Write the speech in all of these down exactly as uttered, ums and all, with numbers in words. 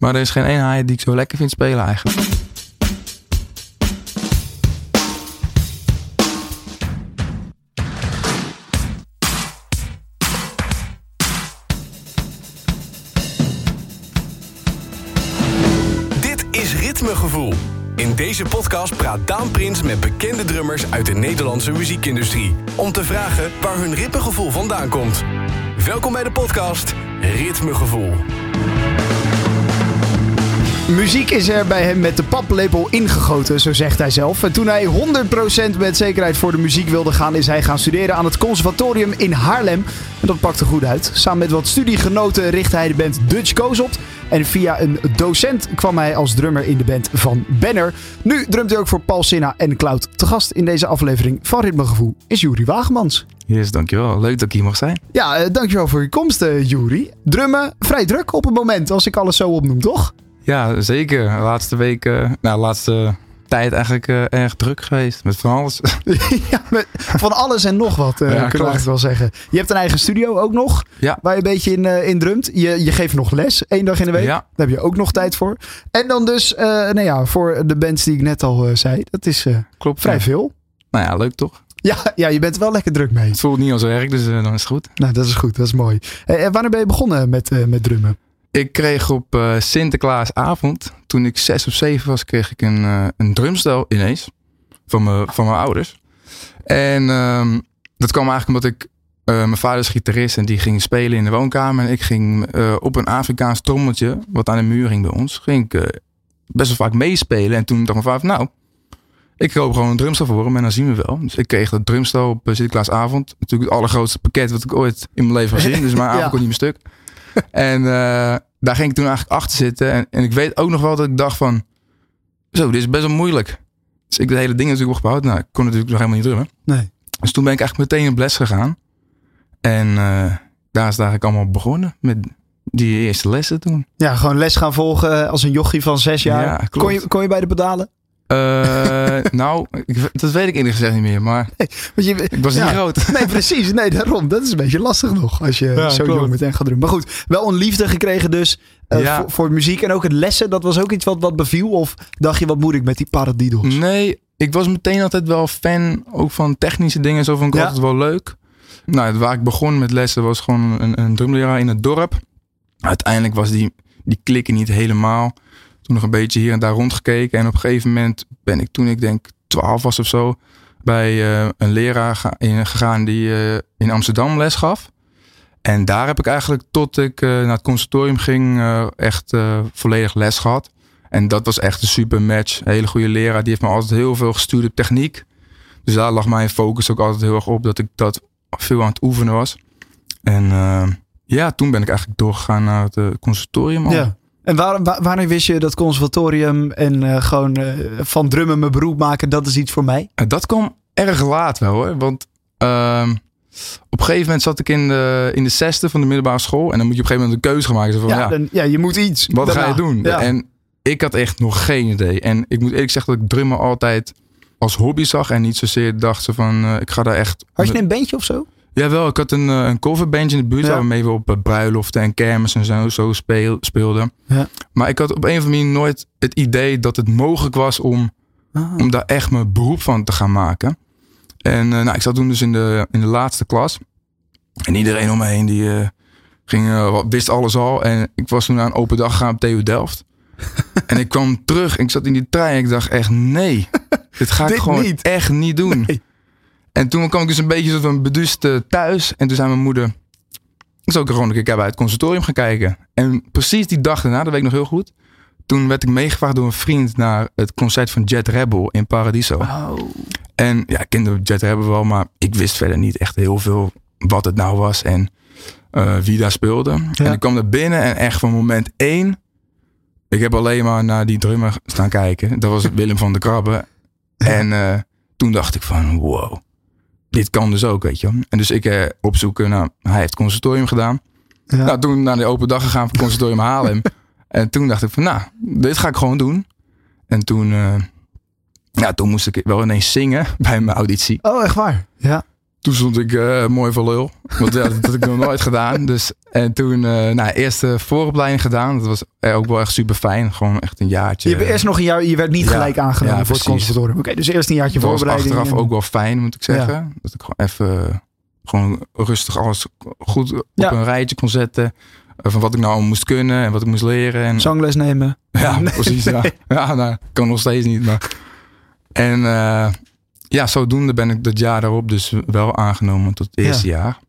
Maar er is geen één hi die ik zo lekker vind spelen eigenlijk. Dit is Ritmegevoel. In deze podcast praat Daan Prins met bekende drummers uit de Nederlandse muziekindustrie. Om te vragen waar hun ritmegevoel vandaan komt. Welkom bij de podcast Ritmegevoel. Muziek is er bij hem met de paplepel ingegoten, zo zegt hij zelf. En toen hij honderd procent met zekerheid voor de muziek wilde gaan, is hij gaan studeren aan het conservatorium in Haarlem. En dat pakte goed uit. Samen met wat studiegenoten richtte hij de band Dutch Goes op. En via een docent kwam hij als drummer in de band van Banner. Nu drumt hij ook voor Paul Sinha en Cloud. Te gast in deze aflevering van Ritmegevoel is Joeri Wagemans. Yes, dankjewel. Leuk dat ik hier mag zijn. Ja, uh, dankjewel voor je komst, uh, Joeri. Drummen, vrij druk op het moment, als ik alles zo opnoem, toch? Ja, zeker. De laatste weken, nou, de laatste tijd eigenlijk uh, erg druk geweest. Met van alles. ja, met van alles en nog wat, uh, ja, kunnen we eigenlijk wel zeggen. Je hebt een eigen studio ook nog, ja. waar je een beetje in, uh, in drumt. Je, je geeft nog les, één dag in de week. Ja. Daar heb je ook nog tijd voor. En dan dus, uh, nou ja, voor de bands die ik net al uh, zei. Dat is uh, Klopt, vrij ja. veel. Nou ja, leuk toch? Ja, ja, je bent er wel lekker druk mee. Het voelt niet als werk, dus uh, dan is het goed. Nou, dat is goed. Dat is mooi. Uh, wanneer ben je begonnen met, uh, met drummen? Ik kreeg op uh, Sinterklaasavond, toen ik zes of zeven was, kreeg ik een, uh, een drumstel ineens. Van mijn, van mijn ouders. En um, dat kwam eigenlijk omdat ik... Uh, mijn vader is gitarist en die ging spelen in de woonkamer. En ik ging uh, op een Afrikaans trommeltje, wat aan de muur hing bij ons, ging ik uh, best wel vaak meespelen. En toen dacht mijn vader, nou, ik koop gewoon een drumstel voor hem en dan zien we wel. Dus ik kreeg dat drumstel op uh, Sinterklaasavond. Natuurlijk het allergrootste pakket wat ik ooit in mijn leven heb gezien. Dus mijn avond ja. kon niet meer stuk. En uh, daar ging ik toen eigenlijk achter zitten. En, en ik weet ook nog wel dat ik dacht van, zo, dit is best wel moeilijk. Dus ik de hele ding natuurlijk opgebouwd. Nou, ik kon natuurlijk nog helemaal niet drummen. Nee. Dus toen ben ik eigenlijk meteen op les gegaan. En uh, daar is het eigenlijk allemaal begonnen. Met die eerste lessen toen. Ja, gewoon les gaan volgen als een jochie van zes jaar. Ja, klopt. Kon je, kon je bij de pedalen? Uh, nou, ik, dat weet ik eerlijk gezegd niet meer. Maar nee, want je, ik was ja, niet groot. Nee, precies. Nee, daarom. Dat is een beetje lastig nog. Als je ja, zo klopt. jong meteen gaat doen. Maar goed, wel een liefde gekregen dus. Uh, ja. voor, voor muziek. En ook het lessen. Dat was ook iets wat, wat beviel. Of dacht je, wat moet ik met die paradiddles? Nee, ik was meteen altijd wel fan. Ook van technische dingen. Zo vond ik ja. altijd wel leuk. Nou, waar ik begon met lessen was gewoon een, een drumleraar in het dorp. Uiteindelijk was die, die klikken niet helemaal. Toen nog een beetje hier en daar rondgekeken. En op een gegeven moment ben ik toen ik denk twaalf was of zo. Bij uh, een leraar ga, in, gegaan die uh, in Amsterdam les gaf. En daar heb ik eigenlijk tot ik uh, naar het conservatorium ging uh, echt uh, volledig les gehad. En dat was echt een super match. Een hele goede leraar. Die heeft me altijd heel veel gestuurd op techniek. Dus daar lag mijn focus ook altijd heel erg op. Dat ik dat veel aan het oefenen was. En uh, ja, toen ben ik eigenlijk doorgegaan naar het uh, conservatorium. Al. Ja. En waar, waar, wanneer wist je dat conservatorium en uh, gewoon uh, van drummen mijn beroep maken, dat is iets voor mij? Uh, dat kwam erg laat wel hoor. Want uh, op een gegeven moment zat ik in de, in de zesde van de middelbare school. En dan moet je op een gegeven moment een keuze gaan maken. Zo van, ja, ja, dan, ja, je moet iets. Wat daarna. ga je doen? Ja. En ik had echt nog geen idee. En ik moet eerlijk zeggen dat ik drummen altijd als hobby zag. En niet zozeer dacht ze van, uh, ik ga daar echt... Had je een bandje of zo? Jawel, ik had een, een coverbandje in de buurt, ja, waarmee we op bruiloften en kermis en zo, zo speel, speelden. Ja. Maar ik had op een of andere manier nooit het idee dat het mogelijk was om, ah. om daar echt mijn beroep van te gaan maken. En uh, nou, ik zat toen dus in de, in de laatste klas. En iedereen om me heen die uh, ging, uh, wist alles al. En ik was toen naar een open dag gegaan op T U Delft. En ik kwam terug en ik zat in die trein en ik dacht echt nee, dit ga ik dit gewoon niet. echt niet doen. Nee. En toen kwam ik dus een beetje zo van beduust uh, thuis. En toen zei mijn moeder, ik zou ook gewoon een keer bij het conservatorium gaan kijken. En precies die dag daarna, dat weet ik nog heel goed. Toen werd ik meegevraagd door een vriend naar het concert van Jet Rebel in Paradiso. Oh. En ja, ik kende Jet Rebel wel, maar ik wist verder niet echt heel veel wat het nou was en uh, wie daar speelde. Ja. En ik kwam er binnen en echt van moment één, ik heb alleen maar naar die drummer staan kijken. Dat was Willem van der Krabbe. En uh, toen dacht ik van wow. Dit kan dus ook, weet je. En dus ik eh, opzoeken, nou, hij heeft het conservatorium gedaan. Ja. Nou, toen naar de open dag gegaan van het conservatorium Haarlem. En toen dacht ik van, nou, dit ga ik gewoon doen. En toen, uh, ja, toen moest ik wel ineens zingen bij mijn auditie. Oh, echt waar? Ja. toen stond ik uh, mooi voor lul. Want ja, dat had ik nog nooit gedaan. Dus, en toen, uh, nou, eerst de vooropleiding gedaan. Dat was ook wel echt super fijn. Gewoon echt een jaartje. Je hebt eerst nog een jaar, je werd niet ja, gelijk aangenomen ja, voor het conservatorium. Oké, okay, dus eerst een jaartje dat voorbereiding. Dat was achteraf en... ook wel fijn, moet ik zeggen. Ja. Dat ik gewoon even, gewoon rustig alles goed op ja. een rijtje kon zetten. Van wat ik nou moest kunnen en wat ik moest leren. En... Zangles nemen. Ja, nee, precies. Nee. Ja, ja nou, kan nog steeds niet. Maar... En uh, ja, zodoende ben ik dat jaar daarop dus wel aangenomen tot het eerste ja. jaar.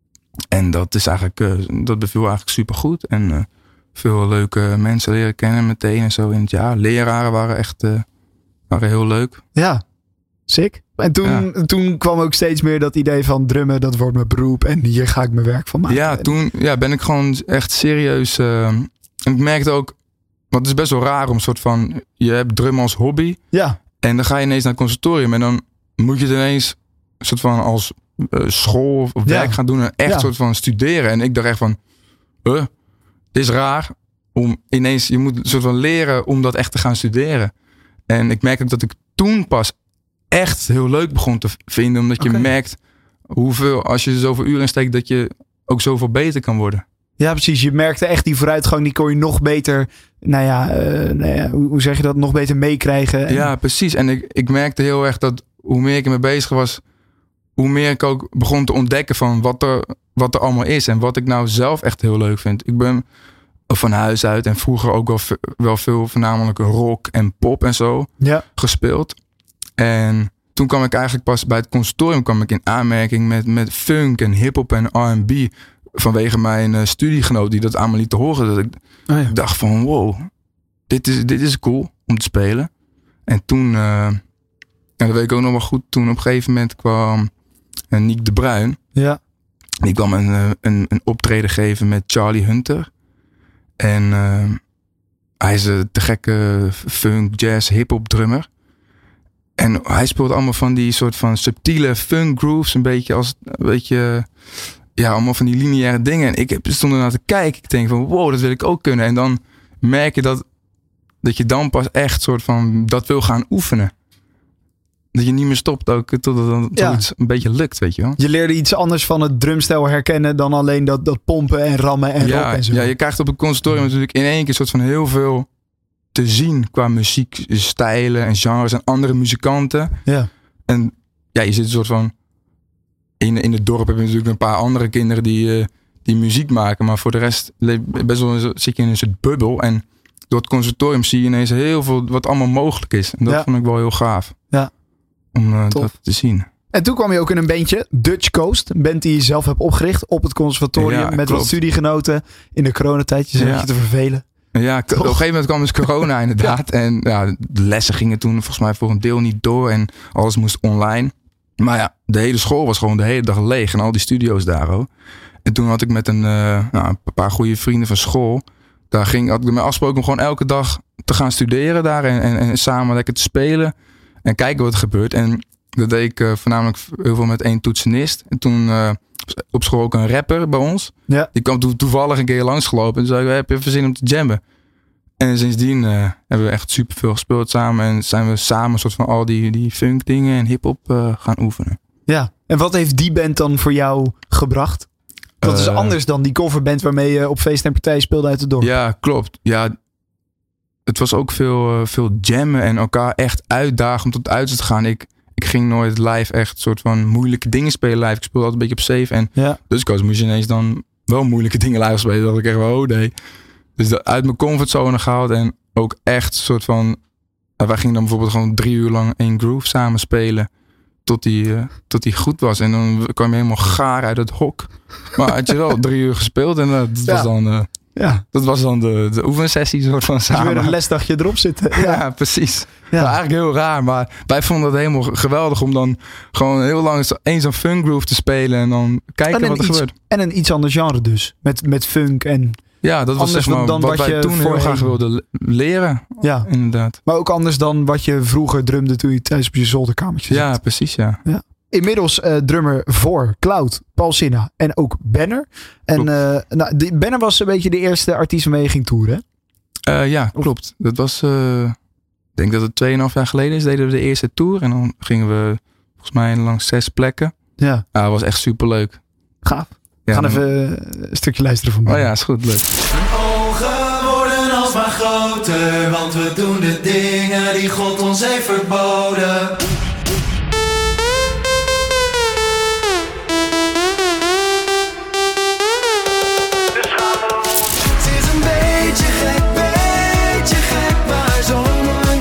En dat is eigenlijk, uh, dat beviel eigenlijk super goed. En uh, veel leuke mensen leren kennen meteen en zo in het jaar. Leraren waren echt uh, waren heel leuk. Ja, sick. En toen, ja. toen kwam ook steeds meer dat idee van drummen, dat wordt mijn beroep en hier ga ik mijn werk van maken. Ja, toen ja, ben ik gewoon echt serieus. Uh, en ik merkte ook, want het is best wel raar om een soort van, je hebt drummen als hobby. Ja. En dan ga je ineens naar het conservatorium en dan moet je het ineens een soort van als uh, school of werk ja. gaan doen en echt ja. soort van studeren. En ik dacht echt van, huh, dit is raar om ineens, je moet een soort van leren om dat echt te gaan studeren. En ik merk ook dat ik toen pas echt heel leuk begon te vinden, omdat je okay. merkt hoeveel, als je er zoveel uren in steekt, dat je ook zoveel beter kan worden. Ja, precies. Je merkte echt die vooruitgang, die kon je nog beter, nou ja, uh, nou ja hoe, hoe zeg je dat, nog beter meekrijgen. En... Ja, precies. En ik, ik merkte heel erg dat hoe meer ik ermee bezig was, hoe meer ik ook begon te ontdekken van wat er, wat er allemaal is en wat ik nou zelf echt heel leuk vind. Ik ben van huis uit en vroeger ook wel, wel veel voornamelijk rock en pop en zo ja. gespeeld. En toen kwam ik eigenlijk pas bij het conservatorium kwam ik in aanmerking met, met funk en hiphop en R en B. Vanwege mijn uh, studiegenoot die dat aan me liet horen. Dat ik oh ja. dacht van wow, dit is, dit is cool om te spelen. En toen, uh, en dat weet ik ook nog wel goed. Toen op een gegeven moment kwam uh, Niek de Bruin. Ja. Die kwam een, uh, een, een optreden geven met Charlie Hunter. En uh, hij is een te gekke funk, jazz, hiphop drummer. En hij speelt allemaal van die soort van subtiele funk grooves. Een beetje als, een beetje... Ja, allemaal van die lineaire dingen. En ik stond ernaar te kijken. Ik denk van, wow, dat wil ik ook kunnen. En dan merk je dat, dat je dan pas echt soort van dat wil gaan oefenen. Dat je niet meer stopt ook totdat dan ja. zoiets een beetje lukt, weet je wel. Je leerde iets anders van het drumstijl herkennen dan alleen dat, dat pompen en rammen en ja, rock en zo. Ja, je krijgt op het conservatorium natuurlijk in één keer soort van heel veel te zien qua muziekstijlen en genres en andere muzikanten. Ja. En ja, je zit een soort van In, in het dorp heb je natuurlijk een paar andere kinderen die, uh, die muziek maken. Maar voor de rest best wel zit je in een soort bubbel. En door het conservatorium zie je ineens heel veel wat allemaal mogelijk is. En dat ja. vond ik wel heel gaaf. Ja. Om uh, dat te zien. En toen kwam je ook in een bandje, Dutch Coast. Een band die je zelf hebt opgericht op het conservatorium. Ja, met klopt. Wat studiegenoten in de coronatijd. Je zegt ja. je te vervelen. Ja, Toch? op een gegeven moment kwam dus corona inderdaad. ja. En ja, de lessen gingen toen volgens mij voor een deel niet door. En alles moest online. Maar ja, de hele school was gewoon de hele dag leeg. En al die studio's daar ook. En toen had ik met een, uh, nou, een paar goede vrienden van school. Daar ging, had ik me afgesproken om gewoon elke dag te gaan studeren daar. En, en, en samen lekker te spelen. En kijken wat er gebeurt. En dat deed ik uh, voornamelijk heel veel met één toetsenist. En toen uh, op school ook een rapper bij ons. Ja. Die kwam to- toevallig een keer langsgelopen. En toen zei ik, heb je even zin om te jammen? En sindsdien uh, hebben we echt super veel gespeeld samen. En zijn we samen een soort van al die, die funk dingen en hiphop uh, gaan oefenen. Ja, en wat heeft die band dan voor jou gebracht? Dat uh, is anders dan die coverband waarmee je op feest en partijen speelde uit het dorp. Ja, klopt. Ja, het was ook veel, uh, veel jammen en elkaar echt uitdagen om tot het uiterste te gaan. Ik, ik ging nooit live echt soort van moeilijke dingen spelen live. Ik speelde altijd een beetje op safe. En ja. dus ik was moest je ineens dan wel moeilijke dingen live spelen. Dat ik echt wel, oh nee. Dus dat uit mijn comfortzone gehaald en ook echt soort van... Uh, wij gingen dan bijvoorbeeld gewoon drie uur lang één groove samen spelen. Tot die, uh, tot die goed was. En dan kwam je helemaal gaar uit het hok. Maar had je wel drie uur gespeeld. En uh, dat, ja. was dan, uh, ja. dat was dan de, de oefensessie soort van samen. Dus weer een lesdagje erop zitten. Ja, ja precies. Ja. Nou, eigenlijk heel raar. Maar wij vonden het helemaal geweldig om dan gewoon heel lang één zo'n funk groove te spelen. En dan kijken en wat er iets, gebeurt. En een iets ander genre dus. Met, met funk en... Ja, dat was zeg maar dan wat, wat wij toen heel graag wilden leren. Ja, inderdaad. Maar ook anders dan wat je vroeger drumde toen je thuis op je zolderkamertje zat. Ja, precies, ja. ja. Inmiddels uh, drummer voor Cloud, Paul Sinha en ook Banner. En uh, nou, die, Banner was een beetje de eerste artiest waarmee je ging toeren. Uh, ja, klopt. Dat was, uh, ik denk dat het tweeënhalf jaar geleden is, deden we de eerste tour. En dan gingen we volgens mij langs zes plekken. Ja, Ja, dat was echt superleuk. gaaf. We Ja, gaan dan- even een stukje luisteren van mij. Oh ja, is goed, leuk. Mijn ogen worden alsmaar groter, want we doen de dingen die God ons heeft verboden. Het is een beetje gek, beetje gek, maar zo mooi.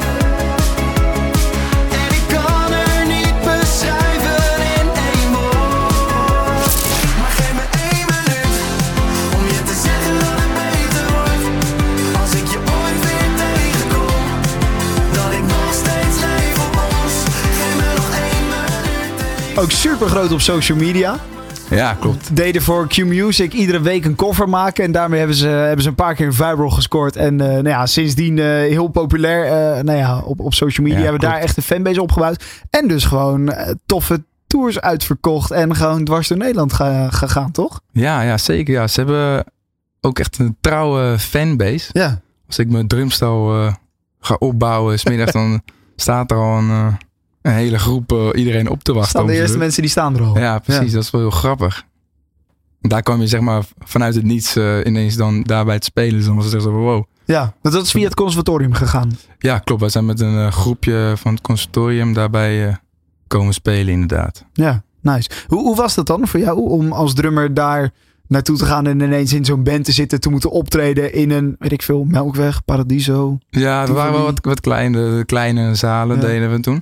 En ik kan er niet beschrijven in één woord. Maar geef me één minuut om je te zeggen dat het beter wordt. Als ik je ooit weer tegenkom, dat ik nog steeds leef op ons. Geef me nog één minuut. Ook super groot op social media. Ja, klopt. Deden voor Q-Music iedere week een cover maken. En daarmee hebben ze, hebben ze een paar keer viral gescoord. En uh, nou ja, sindsdien uh, heel populair uh, nou ja, op, op social media. Ja, hebben we daar klopt. echt een fanbase opgebouwd. En dus gewoon uh, toffe tours uitverkocht. En gewoon dwars door Nederland ga, gegaan, toch? Ja, ja, zeker. Ja. Ze hebben ook echt een trouwe fanbase. Ja. Als ik mijn drumstel uh, ga opbouwen, 's middags, dan staat er al een, uh, een hele groep uh, iedereen op te wachten. Staan de om ze eerste doen. mensen die staan er al. Ja, precies. Dat is wel heel grappig. En daar kwam je zeg maar vanuit het niets uh, ineens dan daarbij te spelen. Dus dan was het echt zo van wow. Ja, want dat is via het conservatorium gegaan. Ja, klopt. Wij zijn met een uh, groepje van het conservatorium daarbij uh, komen spelen inderdaad. Ja, nice. Hoe, hoe was dat dan voor jou om als drummer daar naartoe te gaan en ineens in zo'n band te zitten, te moeten optreden in een, weet ik veel, Melkweg, Paradiso? Ja, er waren wel wat, wat kleine, kleine zalen Ja. deden we toen.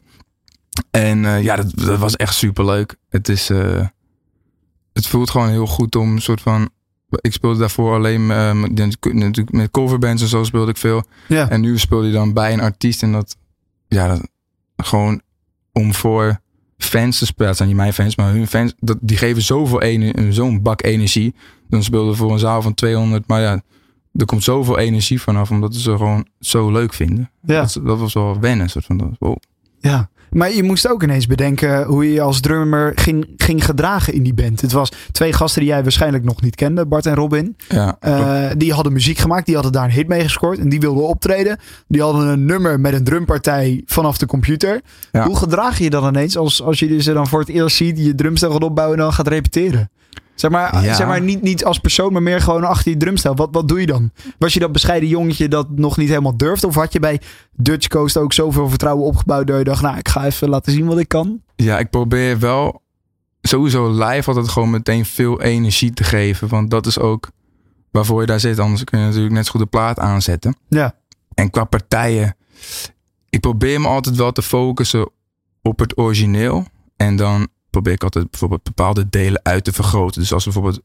En uh, ja, dat, dat was echt superleuk. Het is... Uh, het voelt gewoon heel goed om een soort van... Ik speelde daarvoor alleen uh, met, natuurlijk met coverbands en zo speelde ik veel. Ja. En nu speelde je dan bij een artiest en dat... Ja, dat, gewoon om voor fans te spelen. Het zijn niet mijn fans, maar hun fans. Dat, die geven zoveel ene, zo'n bak energie. Dan speelden we voor een zaal van tweehonderd. Maar ja, er komt zoveel energie vanaf. Omdat ze gewoon zo leuk vinden. Ja. Dat, dat was wel wennen. Soort van, dat, wow. Ja, maar je moest ook ineens bedenken hoe je je als drummer ging, ging gedragen in die band. Het was twee gasten die jij waarschijnlijk nog niet kende, Bart en Robin. Ja, Uh, die hadden muziek gemaakt, die hadden daar een hit mee gescoord en die wilden optreden. Die hadden een nummer met een drumpartij vanaf de computer. Ja. Hoe gedraag je je dan ineens als, als je ze dan voor het eerst ziet, je drumstel gaat opbouwen en dan gaat repeteren? Zeg maar, Ja. zeg maar niet, niet als persoon, maar meer gewoon achter je drumstel. Wat, wat doe je dan? Was je dat bescheiden jongetje dat nog niet helemaal durfde? Of had je bij Dutch Coast ook zoveel vertrouwen opgebouwd dat je dacht, nou, ik ga even laten zien wat ik kan? ja, ik probeer wel sowieso live altijd gewoon meteen veel energie te geven. Want dat is ook waarvoor je daar zit. Anders kun je natuurlijk net zo goed de plaat aanzetten. Ja. En qua partijen, ik probeer me altijd wel te focussen op het origineel. En dan probeer ik altijd bijvoorbeeld bepaalde delen uit te vergroten. Dus als bijvoorbeeld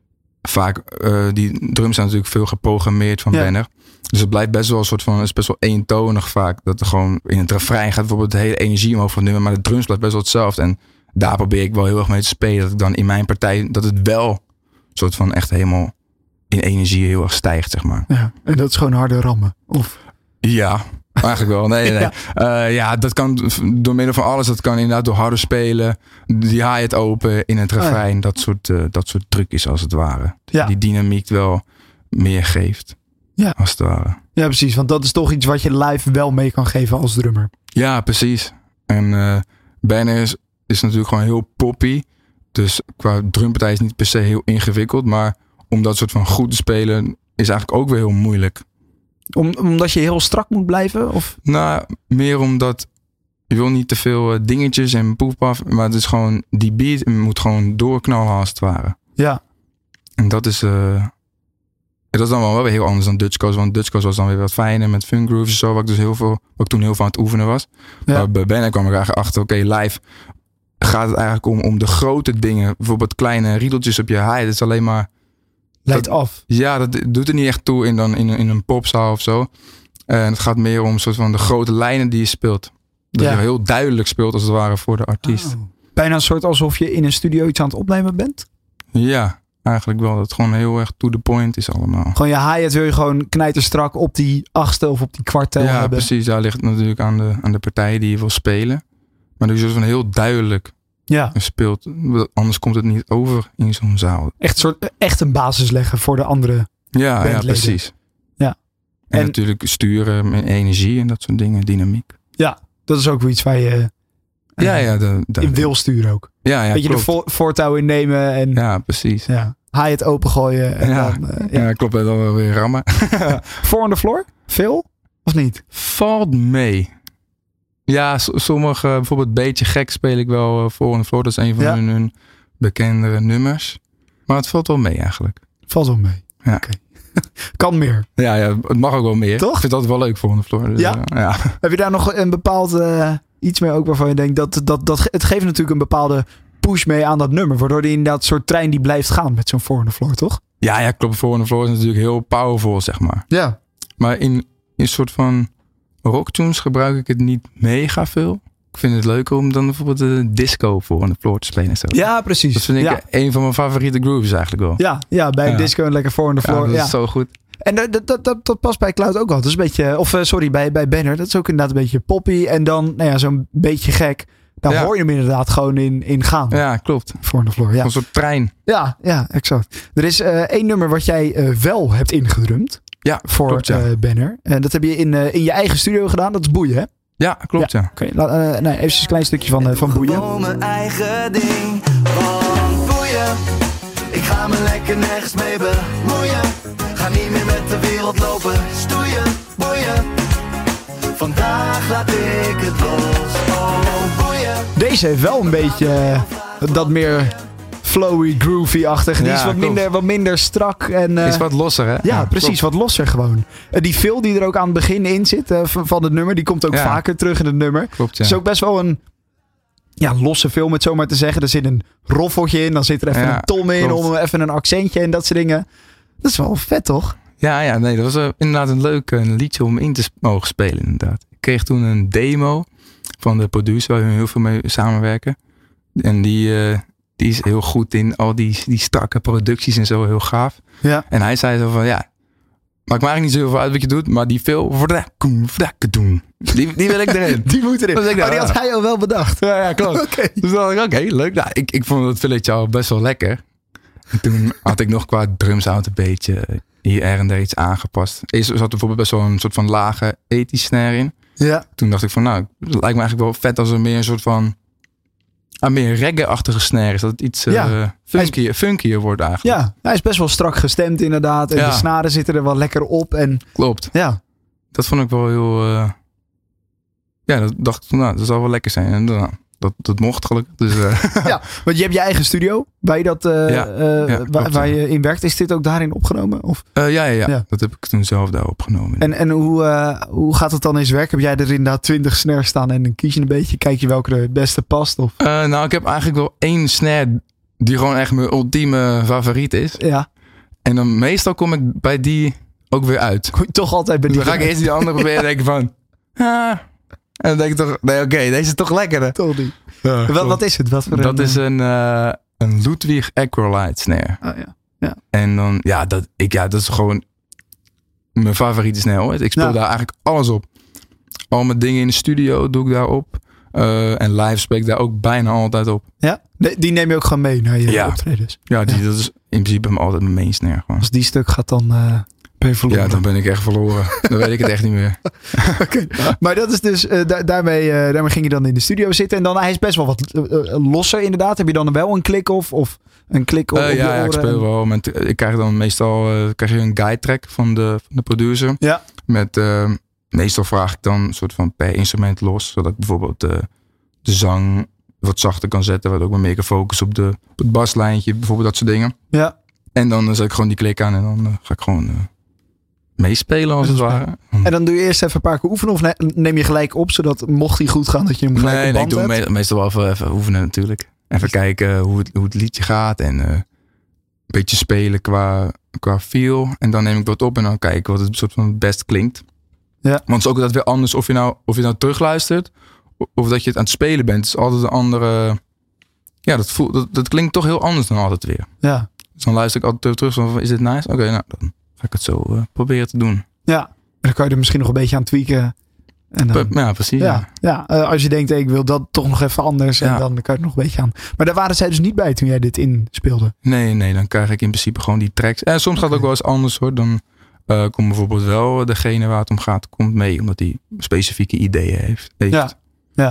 vaak, uh, die drums zijn natuurlijk veel geprogrammeerd van Ja. Benner. Dus het blijft best wel een soort van, het is best wel eentonig vaak. Dat er gewoon in het refrein gaat bijvoorbeeld de hele energie omhoog van het nummer. Maar de drums blijft best wel hetzelfde. En daar probeer ik wel heel erg mee te spelen. Dat ik dan in mijn partij, dat het wel een soort van echt helemaal in energie heel erg stijgt, zeg maar. Ja, en dat is gewoon harde rammen. Of... Ja, eigenlijk wel. Nee, nee. Ja. Ja. Uh, ja, dat kan door middel van alles. Dat kan inderdaad door harder spelen. Die hi-hat open in het refrein. ja. Dat soort, uh, dat soort trucjes als het ware. Ja. Die dynamiek wel meer geeft. Ja. Als het ware. Ja, precies. Want dat is toch iets wat je live wel mee kan geven als drummer. Ja, precies. En uh, Banner is, is natuurlijk gewoon heel poppy. Dus qua drumpartij is niet per se heel ingewikkeld. Maar om dat soort van goed te spelen is eigenlijk ook weer heel moeilijk. Om, omdat je heel strak moet blijven? Of? Nou, meer omdat je wil niet te veel uh, dingetjes en poefpaf. Maar het is gewoon die beat en moet gewoon doorknallen als het ware. Ja. En dat is, uh, dat is dan wel weer heel anders dan Dutch Coast. Want Dutch Coast was dan weer wat fijner met funk grooves en zo. Wat ik, dus heel veel, wat ik toen heel veel aan het oefenen was. Ja. Maar bij Banner kwam ik eigenlijk achter, oké, okay, live gaat het eigenlijk om, om de grote dingen. Bijvoorbeeld kleine riedeltjes op je hi. Dat is alleen maar... Leidt dat, af. Ja, dat doet er niet echt toe in, dan in, in een popzaal of zo. En het gaat meer om soort van de grote lijnen die je speelt. Dat Ja. je heel duidelijk speelt als het ware voor de artiest. Oh. Bijna een soort alsof je in een studio iets aan het opnemen bent. Ja, eigenlijk wel. Dat het gewoon heel erg to the point is allemaal. Gewoon je hi-hat wil je gewoon knijterstrak op die achtste of op die kwartel Ja, hebben. precies. Daar ligt het natuurlijk aan de, aan de partijen die je wil spelen. Maar dat je soort van heel duidelijk Ja, speelt. Anders komt het niet over in zo'n zaal. echt, soort, echt een basis leggen voor de andere. Ja, ja bandleden. precies. Ja. En, En- natuurlijk sturen met energie en dat soort dingen, dynamiek. Ja, dat is ook wel iets waar je Ja, ja. De, de, In wilstuur ook. Ja, ja, Beetje klopt. de vo- voortouw innemen en ja. Ja, precies. haai het opengooien. En Ja. dan, uh, ja. Ja, klopt. En dan wel weer rammen. Four on the floor? Veel? Of niet? Valt mee. Ja, s- sommige, bijvoorbeeld Beetje Gek speel ik wel uh, voor on the floor. Dat is een van Ja. hun, hun bekendere nummers. Maar het valt wel mee eigenlijk. Valt wel mee. Ja. Oké. Kan meer. Ja, ja, het mag ook wel meer. Toch? Ik vind dat wel leuk voor on the floor. Dus, Ja? uh, ja. Heb je daar nog een bepaald uh, iets mee ook waarvan je denkt dat, dat, dat het geeft natuurlijk een bepaalde push mee aan dat nummer. Waardoor die inderdaad een soort trein die blijft gaan met zo'n Four on the floor, toch? Ja, ja, klopt. Voor on the floor is natuurlijk heel powerful, zeg maar. Ja. Maar in, in een soort van rocktunes gebruik ik het niet mega veel. Ik vind het leuker om dan bijvoorbeeld de disco voor on the floor te spelen. En zo. Ja, precies. Dat vind ik ja. een van mijn favoriete grooves eigenlijk wel. Ja, ja, bij een Ja. disco en lekker Four on the Ja, floor. dat Ja, is zo goed. En dat, dat, dat, dat, dat past bij Cloud ook wel. Dat is een beetje, of uh, sorry, bij, bij Banner. Dat is ook inderdaad een beetje poppy. En dan, nou ja, zo'n beetje gek. Daar Ja. hoor je hem inderdaad gewoon in, in gaan. Ja, klopt. Four on the floor, ja. Een soort trein. Ja, ja, exact. Er is uh, één nummer wat jij uh, wel hebt ingedrumd Ja, voor klopt, ja. uh, Banner. En dat heb je in, uh, in je eigen studio gedaan. Dat is Boeien, hè? Ja, klopt, ja. Oké, okay, uh, nee, even een klein stukje van, uh, van Boeien. Gewoon mijn eigen ding, want boeien. Ik ga me lekker nergens mee bemoeien. Ga niet meer met de wereld lopen, stoeien, boeien. Vandaag laat ik het los, oh boeien. Deze heeft wel een beetje uh, dat meer flowy, groovy-achtig. Die Ja, is wat klopt. minder, wat minder strak. En, uh, Is wat losser, hè? ja, precies. klopt. Wat losser gewoon. Uh, die fill die er ook aan het begin in zit uh, van, van het nummer. Die komt ook Ja. vaker terug in het nummer. Klopt, ja. Het is ook best wel een ja, losse film, met zo maar te zeggen. Er zit een roffeltje in. Dan zit er even Ja, een tom in. klopt. Om even een accentje en dat soort dingen. Dat is wel vet, toch? Ja, ja, nee, dat was uh, inderdaad een leuk uh, liedje om in te sp- mogen spelen, inderdaad. Ik kreeg toen een demo van de producer waar we heel veel mee samenwerken. En die, uh, die is heel goed in al die, die strakke producties en zo, heel gaaf. Ja. En hij zei zo van, ja, maakt me eigenlijk niet zoveel uit wat je doet, maar die veel doen, die, die wil ik erin. Die moet erin. Dat is ik Maar daar, die had ja. hij al wel bedacht. Ja, ja, klopt. Oké. Dus dan dacht ik, oké, leuk. Nou, ik, ik vond het filletje al best wel lekker. En toen had ik nog qua drumsound een beetje hier er en daar iets aangepast. Eerst zat er bijvoorbeeld best wel een soort van lage ethisch snare in. Ja. Toen dacht ik van, nou, het lijkt me eigenlijk wel vet als er meer een soort van ah, meer reggae-achtige snare is. Dat het iets Ja. uh, funkier, funkier wordt eigenlijk. Ja, hij is best wel strak gestemd inderdaad. En Ja. de snaren zitten er wel lekker op. En Klopt. ja, Dat vond ik wel heel... Uh, ja, dat dacht ik van, nou, dat zal wel lekker zijn. En nou, dat, dat mocht gelukkig. Dus, uh, ja, want je hebt je eigen studio waar je, dat, uh, Ja. uh, Ja, waar, klopt, waar ja. je in werkt. Is dit ook daarin opgenomen? Of? uh, ja, ja, ja, Ja. dat heb ik toen zelf daar opgenomen. En, en hoe, uh, hoe gaat het dan in zijn werk? Heb jij er inderdaad twintig snares staan en dan kies je een beetje, kijk je welke er het beste past? Of? Uh, nou, ik heb eigenlijk wel één snare die gewoon echt mijn ultieme favoriet is. Ja, En dan meestal kom ik bij die ook weer uit. kom je toch altijd bij Dus die. dan ga ik eerst die andere proberen en denken van... Ah. En dan denk ik toch, nee oké, okay, deze is toch lekkerder. Toch niet. Ja, Wat, wat is het? Wat voor dat een, is een, uh, een Ludwig Acrolite snare. Oh, ja. En dan, ja dat, ik, ja, dat is gewoon mijn favoriete snare ooit. Ik speel Ja. daar eigenlijk alles op. Al mijn dingen in de studio doe ik daarop. Uh, en live speel ik daar ook bijna altijd op. Ja? Die die neem je ook gewoon mee naar je Ja. optredens. Ja, die, dat is in principe altijd mijn main snare gewoon. Als die stuk gaat, dan uh, ben je verloren. Ja, dan ben ik echt verloren. Dan weet ik het echt niet meer. Oké. Maar dat is dus, uh, da- daarmee, uh, daarmee ging je dan in de studio zitten. En dan, hij is best wel wat uh, uh, losser inderdaad. Heb je dan wel een klik of, of een klik op, Uh, op je ja, oren? ja, ik speel wel. Met, ik krijg dan meestal uh, krijg je een guide track van de, van de producer. Ja. Met, uh, meestal vraag ik dan een soort van per instrument los. Zodat ik bijvoorbeeld uh, de zang wat zachter kan zetten. Waardoor ik me meer kan focussen op, de, op het baslijntje. Bijvoorbeeld dat soort dingen. Ja. En dan uh, zet ik gewoon die klik aan. En dan uh, ga ik gewoon uh, meespelen als het ware. En dan doe je eerst even een paar keer oefenen. Of ne- neem je gelijk op, zodat mocht hij goed gaan, dat je hem gelijk Nee, op nee, ik band doe hebt? me- meestal wel even, even oefenen natuurlijk. Even kijken hoe het, hoe het liedje gaat. En uh, een beetje spelen qua, qua feel. En dan neem ik wat op en dan kijken wat het soort van het best klinkt. Ja. Want het is ook altijd weer anders of je nou, of je nou terugluistert. Of dat je het aan het spelen bent. Het is altijd een andere... Ja, dat, voelt, dat, dat klinkt toch heel anders dan altijd weer. Ja. Dus dan luister ik altijd terug van, is dit nice? Oké, nou dan ga ik het zo uh, proberen te doen. Ja. En dan kan je er misschien nog een beetje aan tweaken. En dan, Ja, precies. ja, ja uh, als je denkt, hey, ik wil dat toch nog even anders. En Ja. dan kan je er nog een beetje aan. Maar daar waren zij dus niet bij toen jij dit inspeelde. Nee, nee, dan krijg ik in principe gewoon die tracks. En soms gaat het ook wel eens anders hoor. Dan uh, komt bijvoorbeeld wel degene waar het om gaat, komt mee. Omdat hij specifieke ideeën heeft. heeft. Ja. Ja.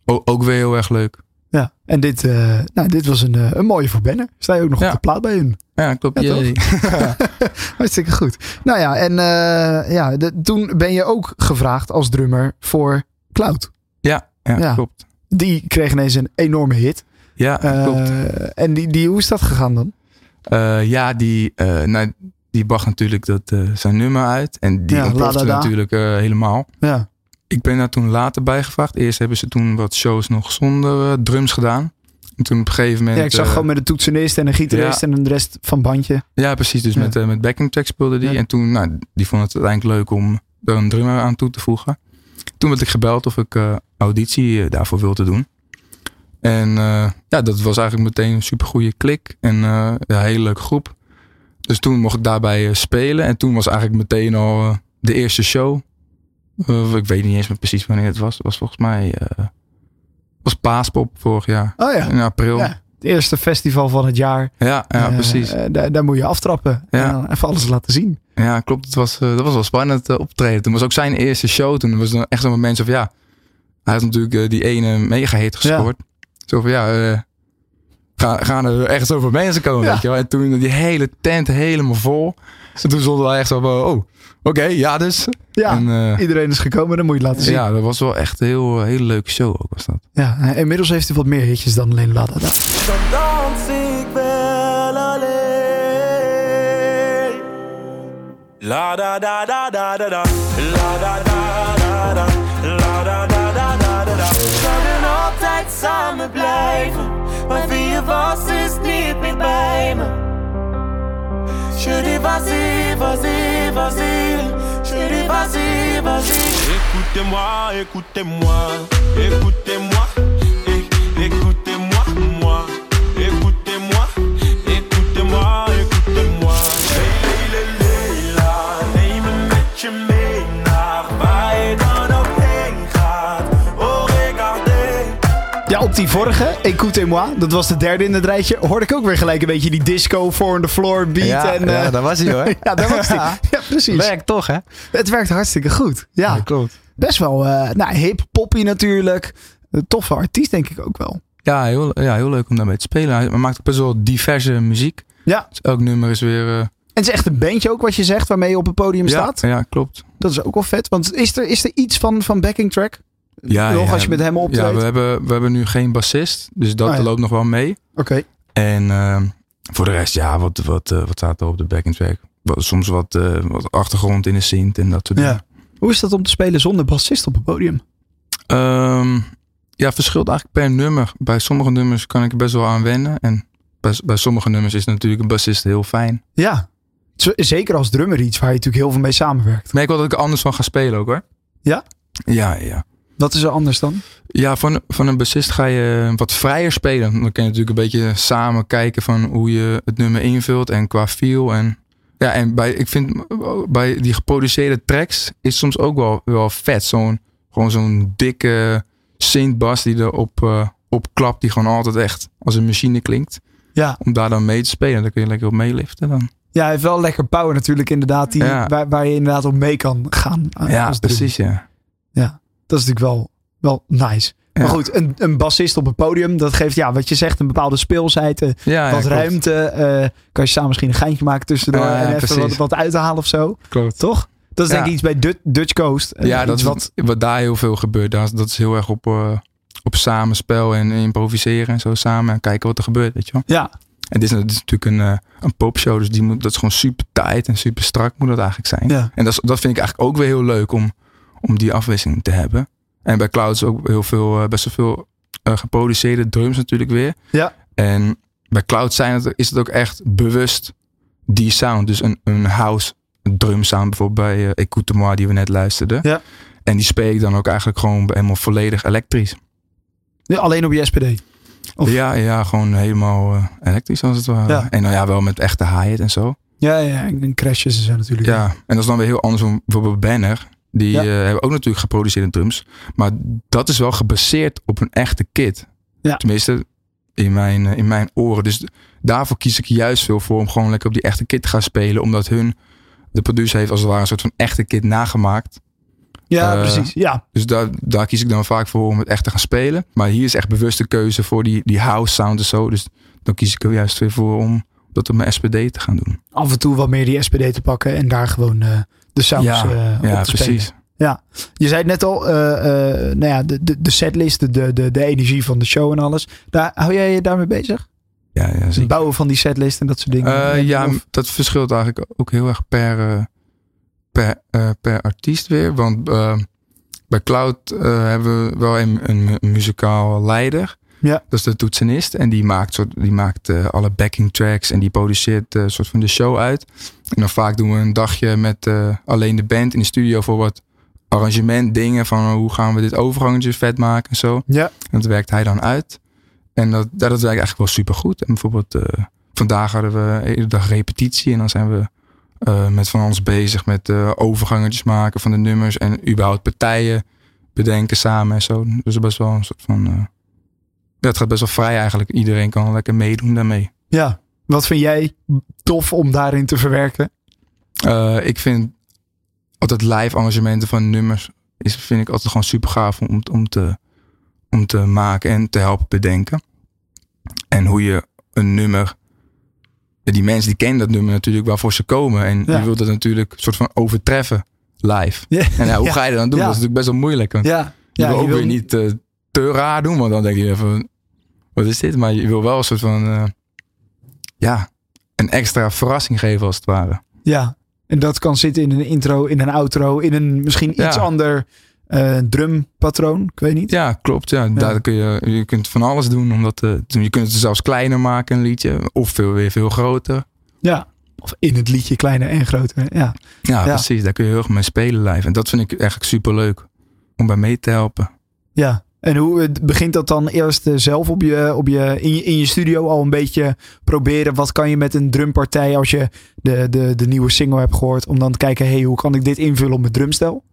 O- ook weer heel erg leuk. Ja, en dit, uh, nou, dit was een, uh, een mooie voor Benner. Sta je ook nog Ja. op de plaat bij hun? Ja, klopt. Ja, Jee. Hartstikke goed. Nou ja, en uh, ja, de, toen ben je ook gevraagd als drummer voor Cloud. ja, ja, Ja. klopt. Die kreeg ineens een enorme hit. Ja, Uh, klopt. en die, die, hoe is dat gegaan dan? Uh, ja, die, uh, nou, die bracht natuurlijk dat, uh, zijn nummer uit. En die Ja, ontplofte La Da Da. natuurlijk uh, helemaal. Ja, Ik ben daar toen later bij gevraagd. Eerst hebben ze toen wat shows nog zonder uh, drums gedaan. En toen op een gegeven moment... ja ik zag uh, gewoon met een toetsenist en een gitarist ja. en de rest van bandje. Ja, precies. Dus Ja. met, uh, met backing track speelde die. Ja. En toen, nou, die vond het uiteindelijk leuk om er een drummer aan toe te voegen. Toen werd ik gebeld of ik uh, auditie uh, daarvoor wilde doen. En uh, ja, dat was eigenlijk meteen een supergoeie klik. En uh, ja, een hele leuke groep. Dus toen mocht ik daarbij uh, spelen. En toen was eigenlijk meteen al uh, de eerste show. Uh, ik weet niet eens meer precies wanneer het was. Het was volgens mij... Uh, was Paaspop vorig jaar. Oh ja. In april. Ja, Ja, het eerste festival van het jaar. ja, ja Uh, precies. uh, daar, daar moet je aftrappen. Ja. En dan even alles laten zien. Ja, klopt. Het was, uh, dat was wel spannend uh, optreden. Toen was ook zijn eerste show. Toen was er echt zo'n moment van ja... Hij had natuurlijk uh, die ene mega hit gescoord. Zo van ja... Uh, gaan, gaan er echt zoveel mensen komen, Ja. weet je wel. En toen die hele tent helemaal vol. En toen stonden wij echt zo van... Oh, oké, okay, ja dus. Ja, En, uh, iedereen is gekomen. Dan moet je het laten zien. ja, dat was wel echt een heel, uh, hele leuke show ook was dat. Ja, uh, inmiddels heeft hij wat meer hitjes dan alleen La Da Da. Dan dans ik wel alleen. La da da da da da da. La da da da da. La da da da da da da. We zouden altijd samen blijven. Maar wie je was is niet meer bij me. Je dis vas-y, vas-y, vas-y. Je dis vas-y, vas-y. Écoutez-moi, écoutez-moi, écoutez-moi, é- écoutez-moi, moi, écoutez-moi, écoutez-moi, écoutez-moi. Hey, hey, Leila, neem me met je mee naar waar je dan ook heen gaat. Oh, regardez. Ja, op die vorige, Écoutez-moi, dat was de derde in het rijtje, hoorde ik ook weer gelijk een beetje die disco, four on the floor beat. Ja, en, ja, uh, daar was hij hoor. ja, daar was hij. Ja, precies. Werkt toch hè? Het werkt hartstikke goed. Ja, Ja, klopt. best wel uh, nou, hip, poppy natuurlijk. Een toffe artiest denk ik ook wel. Ja heel, ja, heel leuk om daarmee te spelen. Hij maakt ook best wel diverse muziek. Ja, Dus elk nummer is weer... Uh, en het is echt een bandje ook wat je zegt, waarmee je op het podium ja, staat. ja, klopt. Dat is ook wel vet. Want is er, is er iets van, van backing track? Ja, Nog ja. als je met hem optreedt? Ja, we hebben, we hebben nu geen bassist. Dus dat Oh, ja. loopt nog wel mee. Oké. En uh, voor de rest, ja, wat, wat, uh, wat staat er op de backing track? Wat, soms wat, uh, wat achtergrond in de synth en dat soort dingen. Ja. Hoe is dat om te spelen zonder bassist op het podium? Um, ja, verschilt eigenlijk per nummer. Bij sommige nummers kan ik er best wel aan wennen. En bij, bij sommige nummers is natuurlijk een bassist heel fijn. Ja. Z- Zeker als drummer iets waar je natuurlijk heel veel mee samenwerkt. Ik merk wel dat ik er anders van ga spelen ook hoor. Ja? Ja, ja. Wat is er anders dan? Ja, van, van een bassist ga je wat vrijer spelen. Dan kan je natuurlijk een beetje samen kijken van hoe je het nummer invult en qua feel. En, ja, en bij, ik vind bij die geproduceerde tracks is soms ook wel, wel vet. Zo'n, gewoon zo'n dikke synthbas die erop uh, op klapt. Die gewoon altijd echt als een machine klinkt. Ja. Om daar dan mee te spelen. Dan kun je lekker op meeliften dan. Ja, hij heeft wel lekker power natuurlijk inderdaad. Die, Ja. waar, waar je inderdaad op mee kan gaan. uh, Ja, als drummer. precies ja. Ja, dat is natuurlijk wel, wel nice. Ja. Maar goed, een, een bassist op het podium, dat geeft, ja, wat je zegt, een bepaalde speelsheid. uh, Ja, wat ja, klopt. ruimte. uh, kan je samen misschien een geintje maken tussendoor. Ja, en even precies. wat, wat uit te halen of zo. Klopt. Toch? Dat is denk Ja. ik iets bij Dut- Dutch Coast. Uh, Ja, dat iets is wat, wat, wat daar heel veel gebeurt. Dat is, dat is heel erg op, uh, op samenspel en improviseren en zo samen. En kijken wat er gebeurt, weet je wel. ja, En dit is, dit is natuurlijk een, uh, een popshow. Dus die moet, dat is gewoon super tight en super strak moet dat eigenlijk zijn. ja. En dat, is, dat vind ik eigenlijk ook weer heel leuk om, om die afwisseling te hebben. En bij Cloud is ook heel veel, uh, best wel veel uh, geproduceerde drums natuurlijk weer. Ja. En bij Cloud zijn het, is het ook echt bewust die sound. Dus een, een house drum sound bijvoorbeeld bij uh, Écoute-moi die we net luisterden. Ja. En die speel ik dan ook eigenlijk gewoon helemaal volledig elektrisch. Ja, alleen op je S P D. Of- Ja, ja, gewoon helemaal uh, elektrisch als het ware. Ja. En nou ja, wel met echte hi-hat en zo. Ja, ja, en crashes en zo natuurlijk. Ja, en dat is dan weer heel anders dan bijvoorbeeld Banner. Die Ja. uh, hebben ook natuurlijk geproduceerde drums. Maar dat is wel gebaseerd op een echte kit. Ja. Tenminste, in mijn, uh, in mijn oren. Dus daarvoor kies ik juist veel voor om gewoon lekker op die echte kit te gaan spelen. Omdat hun, de producer heeft als het ware een soort van echte kit nagemaakt. Ja, Uh, precies. Ja. Dus daar, daar kies ik dan vaak voor om het echt te gaan spelen. Maar hier is echt bewuste keuze voor die, die house sound en zo. Dus dan kies ik er juist weer voor om dat op mijn S P D te gaan doen. Af en toe wat meer die S P D te pakken en daar gewoon uh, de sounds ja, uh, op ja, te precies. spelen. Ja, je zei het net al, uh, uh, nou ja, de, de, de setlist, de, de, de energie van de show en alles. Daar, hou jij je daarmee bezig? Ja, ja, Het zeker. bouwen van die setlist en dat soort dingen? Uh, ja, of? dat verschilt eigenlijk ook heel erg per, uh, per, uh, per artiest weer. Want uh, bij Cloud uh, hebben we wel een, een, een muzikaal leider. Ja. Dat is de toetsenist. En die maakt, soort, die maakt uh, alle backing tracks. En die produceert uh, soort van de show uit. En dan vaak doen we een dagje met uh, alleen de band in de studio voor wat arrangement dingen. Van uh, hoe gaan we dit overgangetje vet maken en zo. Ja. En dat werkt hij dan uit. En dat, dat werkt eigenlijk wel super goed. En bijvoorbeeld uh, vandaag hadden we iedere dag repetitie. En dan zijn we uh, met van ons bezig met uh, overgangetjes maken van de nummers. En überhaupt partijen bedenken samen en zo. Dus best wel een soort van... Uh, ja, het gaat best wel vrij eigenlijk. Iedereen kan lekker meedoen daarmee. Ja. Wat vind jij tof om daarin te verwerken? Uh, ik vind altijd live arrangementen van nummers... Is, vind ik altijd gewoon super gaaf om, om, te, om te maken en te helpen bedenken. En hoe je een nummer... Die mensen die kennen dat nummer natuurlijk waarvoor ze komen. En Ja. je wilt dat natuurlijk soort van overtreffen live. Ja. En ja, hoe Ja. ga je dat dan doen? Ja. Dat is natuurlijk best wel moeilijk. Want Ja. je Ja, wil je ook wil weer niet uh, te raar doen. Want dan denk je even... Wat is dit? Maar je wil wel een soort van... Uh, ja, een extra verrassing geven als het ware. Ja. En dat kan zitten in een intro, in een outro, in een misschien iets Ja. ander uh, drumpatroon. Ik weet niet. Ja, klopt. Ja. Daar kun je, je kunt van alles doen om dat te doen. Je kunt het zelfs kleiner maken, een liedje. Of veel, weer veel groter. Ja. Of in het liedje kleiner en groter. Ja. Ja, Ja. precies. Daar kun je heel erg mee spelen live. En dat vind ik eigenlijk super leuk. Om bij mee te helpen. Ja. En hoe begint dat dan eerst uh, zelf op je, op je, in, je, in je studio al een beetje proberen? Wat kan je met een drumpartij als je de, de, de nieuwe single hebt gehoord? Om dan te kijken, hey, hoe kan ik dit invullen op mijn drumstijl?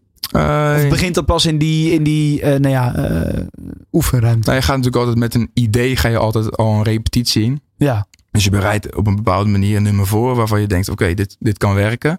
Uh, Of begint dat pas in die, in die uh, nou ja, uh, oefenruimte? nou, je gaat natuurlijk altijd met een idee, ga je altijd al een repetitie in. Ja. Dus je bereidt op een bepaalde manier een nummer voor waarvan je denkt, oké, okay, dit, dit kan werken.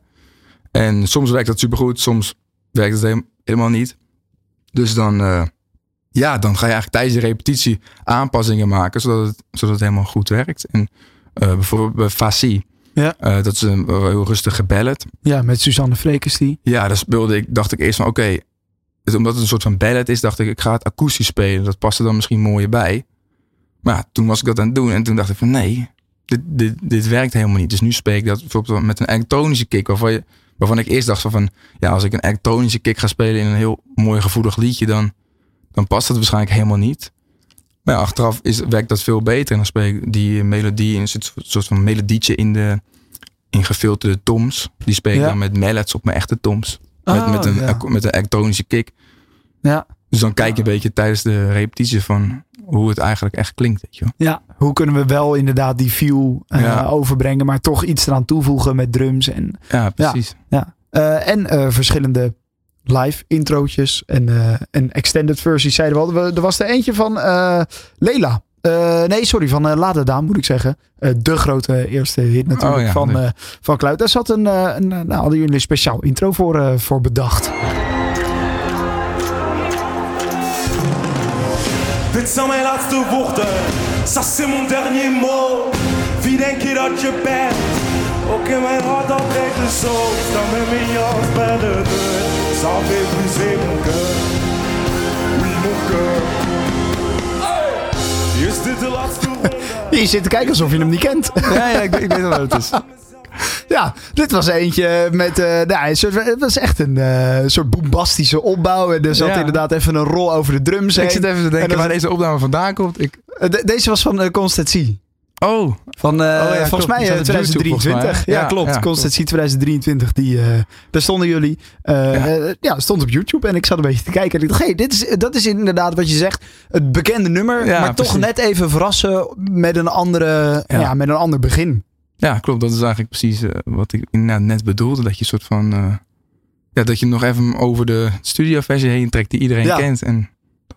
En soms werkt dat supergoed, soms werkt het he- helemaal niet. Dus dan, uh, ja, dan ga je eigenlijk tijdens de repetitie aanpassingen maken, zodat het, zodat het helemaal goed werkt. En uh, bijvoorbeeld bij Fassi, Ja. uh, dat is een heel rustige ballad. Ja, met Suzanne Vrekes die. Ja, daar speelde ik, dacht ik eerst van, oké, okay, omdat het een soort van ballad is, dacht ik, ik ga het akoestisch spelen. Dat past er dan misschien mooier bij. Maar ja, toen was ik dat aan het doen en toen dacht ik van, nee, dit, dit, dit werkt helemaal niet. Dus nu speel ik dat bijvoorbeeld met een elektronische kick, waarvan, je, waarvan ik eerst dacht van, ja, als ik een elektronische kick ga spelen in een heel mooi gevoelig liedje, dan, dan past dat waarschijnlijk helemaal niet. Maar ja, achteraf is, werkt dat veel beter. En dan speel ik die melodie in een soort, soort van melodietje in de in gefilterde toms. Die speel ik Ja. dan met mallets op mijn echte toms. Oh, met, met, een, ja. met een elektronische kick. Ja. Dus dan kijk je een beetje tijdens de repetitie van hoe het eigenlijk echt klinkt. Weet je wel. Ja. Hoe kunnen we wel inderdaad die feel uh, Ja. overbrengen, maar toch iets eraan toevoegen met drums en Ja, precies. ja. Uh, en uh, verschillende live introotjes en, uh, en extended versies zeiden we al. Er was er eentje van uh, Leila. Uh, nee, sorry, van uh, Lade Daan moet ik zeggen. Uh, de grote eerste hit natuurlijk Oh ja, van, leuk. uh, van Cloud. Daar zat een, uh, een nou, hadden jullie een speciaal intro voor, uh, voor bedacht. Dit zijn mijn laatste woorden, ça c'est mon dernier mot. Wie denk je dat je bent? Ook in mijn hart dat breekt de zo. Sta met mijn jas bij de deur. Ça fait briser mon cœur. Oui, mon cœur. Hey! Is dit de laatste ronde? Je zit te kijken alsof je hem niet kent. Ja, ja, ik, ik weet wel wat het is. Ja, dit was eentje met... Uh, nou, een soort, het was echt een uh, soort bombastische opbouw. En er zat Ja. inderdaad even een rol over de drums heen. Ik zit even te En denken er waar was- deze opname vandaan komt. Ik... Uh, de- deze was van uh, Constantie. Oh, Van, uh, ja, volgens klopt. mij Die uh, staat op twintig YouTube, volgens drieëntwintig. mij, hè? Ja, Ja, klopt. ja, Constantie twintig drieëntwintig. Die, uh, daar stonden jullie. Uh, Ja. ja. ja, stond op YouTube. En ik zat een beetje te kijken. En ik dacht, hey, dit is, dat is inderdaad wat je zegt. Het bekende nummer. Ja, maar toch precies. net even verrassen met een, andere, ja. Ja. met een ander begin. ja, klopt. Dat is eigenlijk precies uh, wat ik inderdaad net bedoelde. Dat je soort van... Uh, ja, dat je nog even over de studioversie heen trekt die iedereen Ja. kent. En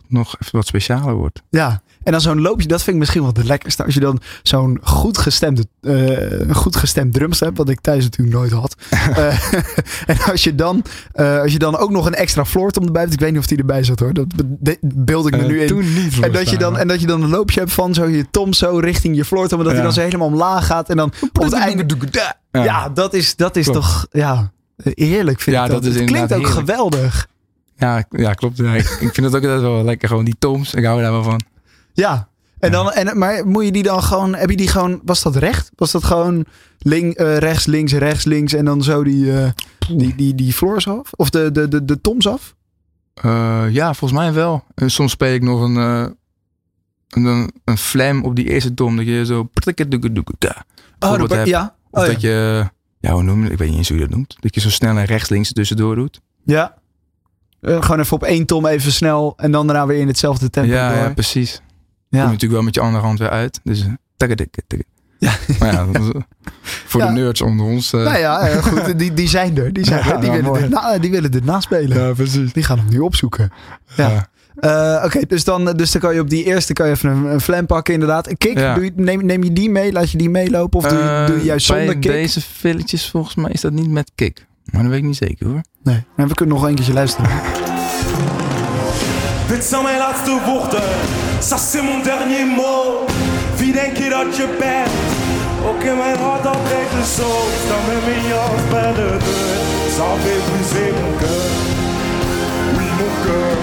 nog even wat specialer wordt. Ja, en dan zo'n loopje, dat vind ik misschien wel het lekkerste. Als je dan zo'n goed gestemde, uh, goed gestemd drumstel hebt, wat ik thuis natuurlijk nooit had. uh, en als je, dan, uh, als je dan ook nog een extra floortom erbij hebt. Ik weet niet of die erbij zat hoor. Dat be- beeld ik me uh, nu in. Toen niet en, dat je dan, en dat je dan een loopje hebt van zo je tom zo richting je floortom. En dat ja. hij dan zo helemaal omlaag gaat. En dan op het einde... Ja, ja dat is, dat is toch... Ja, heerlijk vind ja, ik dat. dat is het klinkt ook heerlijk. Geweldig. Ja, ja klopt. Ja, ik, ik vind het ook altijd wel lekker. Gewoon die toms. Ik hou daar wel van. Ja. En dan, en, maar moet je die dan gewoon... Heb je die gewoon... Was dat recht? Was dat gewoon link, uh, rechts, links, rechts, links... En dan zo die, uh, die, die, die floors af? Of de, de, de, de toms af? Uh, ja, volgens mij wel. En soms speel ik nog een... Uh, een, een flam op die eerste tom. Dat je zo... Oh, dat, hebt, ja. Of oh, dat ja. je... Ja, hoe noem je het? Ik weet niet eens hoe je dat noemt. Dat je zo snel en rechts, links tussendoor doet. Ja. Uh, gewoon even op één tom even snel. En dan daarna weer in hetzelfde tempo ja, door. Ja, precies. Ja. Kom je natuurlijk wel met je andere hand weer uit. Dus... Ja. Maar ja, voor ja. de nerds onder ons. Uh... Nou ja, uh, goed, die, die zijn er. Die, zijn er. die, ja, willen, dit na, die willen dit naspelen. Ja, precies. Die gaan hem nu opzoeken. Ja. ja. Uh, Oké, okay, dus, dan, dus dan kan je op die eerste kan je even een, een flam pakken inderdaad. Een kick, ja. doe je, neem, neem je die mee? Laat je die meelopen? Of doe je, uh, doe je juist zonder kick? Bij deze filletjes volgens mij is dat niet met kick. Maar dat weet ik niet zeker hoor. Nee, nou, we kunnen nog een keertje luisteren. Dit zijn mijn laatste woorden. Ça c'est mon dernier mot. Wie denk je dat je bent? Ook in mijn hart dat breekt de zo. Ik sta met mijn jas bij de deur. Ça fait briser mon cœur. Oui mon cœur.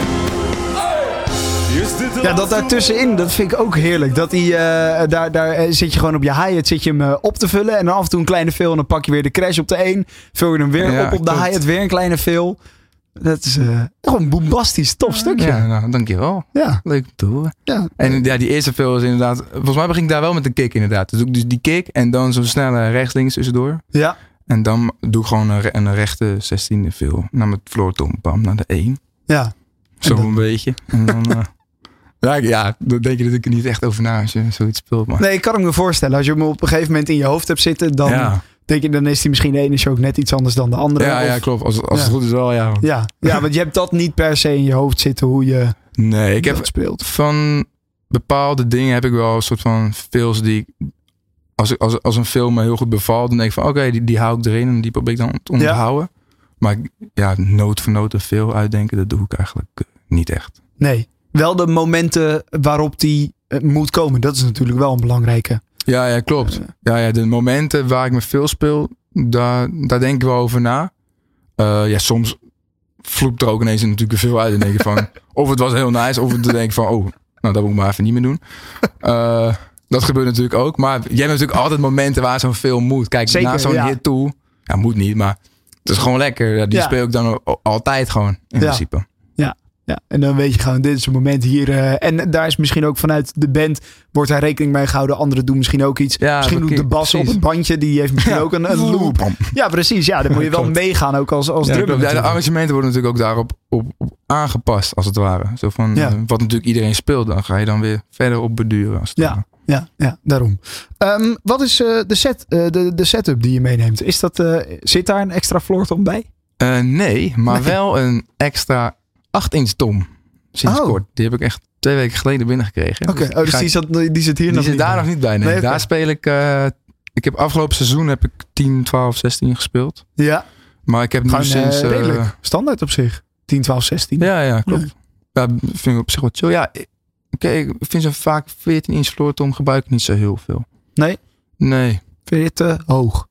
Ja, dat daartussenin, dat vind ik ook heerlijk. Dat die, uh, daar, daar zit je gewoon op je hi-hat, zit je hem uh, op te vullen. En dan af en toe een kleine fill en dan pak je weer de crash op de één. Vul je hem weer ja, op op de hi-hat, weer een kleine fill. Dat is uh, gewoon een bombastisch tof stukje. Ja, nou, dankjewel. Ja. Leuk om te horen. Ja. En ja, die eerste fill is inderdaad... Volgens mij begin ik daar wel met een kick inderdaad. Dus doe ik dus die kick en dan zo'n snelle rechts-links tussendoor. Ja. En dan doe ik gewoon een, een rechte zestiende fill. Naar mijn floortom, bam, naar de één. Ja. Zo dan... een beetje. En dan... uh, Ja, ja, dan denk je natuurlijk niet echt over na als je zoiets speelt. Maar. Nee, ik kan me voorstellen. Als je hem op een gegeven moment in je hoofd hebt zitten, dan ja. denk je, dan is die misschien de ene show ook net iets anders dan de andere. Ja, of... ja klopt. Als, als ja. het goed is wel, ja. ja. Ja, want je hebt dat niet per se in je hoofd zitten hoe je nee, ik heb speelt. Van bepaalde dingen heb ik wel een soort van fills die als, als, als een film me heel goed bevalt, dan denk ik van oké, okay, die, die hou ik erin en die probeer ik dan te onthouden. Ja. Maar ja, noot voor noot een veel uitdenken, dat doe ik eigenlijk uh, niet echt. Nee. Wel de momenten waarop die uh, moet komen. Dat is natuurlijk wel een belangrijke. Ja, ja klopt. Ja, ja, de momenten waar ik me veel speel, daar, daar denk ik wel over na. Uh, ja, soms vloept er ook ineens natuurlijk veel uit. En denk ik van, of het was heel nice, of dan denk ik van, oh, nou dat moet ik maar even niet meer doen. Uh, dat gebeurt natuurlijk ook. Maar jij hebt natuurlijk altijd momenten waar zo'n film moet. Kijk, Zeker, na zo'n ja. hit toe, ja, moet niet, maar het is gewoon lekker. Ja, die ja. speel ik dan altijd gewoon, in ja. principe. Ja. Ja, en dan weet je gewoon, dit is een moment hier. Uh, en daar is misschien ook vanuit de band, wordt daar rekening mee gehouden. Anderen doen misschien ook iets. Ja, misschien doet de bas precies. op het bandje, die heeft misschien ja. ook een, een loop. Ja, precies. Ja, dan moet je wel meegaan ook als, als ja, drummer. Ja, de arrangementen worden natuurlijk ook daarop op, op aangepast, als het ware. Zo van, ja. uh, wat natuurlijk iedereen speelt, dan ga je dan weer verder op beduren. Als het ja. ware. Ja, ja, daarom. Um, wat is uh, de, set, uh, de, de setup die je meeneemt? Is dat, uh, zit daar een extra floortom bij? Uh, nee, maar nee. wel een extra acht inch tom. Sinds oh. kort. Die heb ik echt twee weken geleden binnengekregen. Oké, okay. oh, dus die, zat, die zit hier die nog zit niet daar bij. nog niet bij. Nee, nee daar okay. speel ik... Uh, ik heb afgelopen seizoen heb ik tien, twaalf, zestien gespeeld. Ja. Maar ik heb nu Gewoon, sinds... Uh, redelijk uh, standaard op zich. tien, twaalf, zestien. Ja, ja, klopt. Nee. Ja, vind ik op zich wat chill. Ja, oké, okay, ik vind zo vaak veertien inch floortom gebruik ik niet zo heel veel. Nee? Nee. Vind je het te hoog?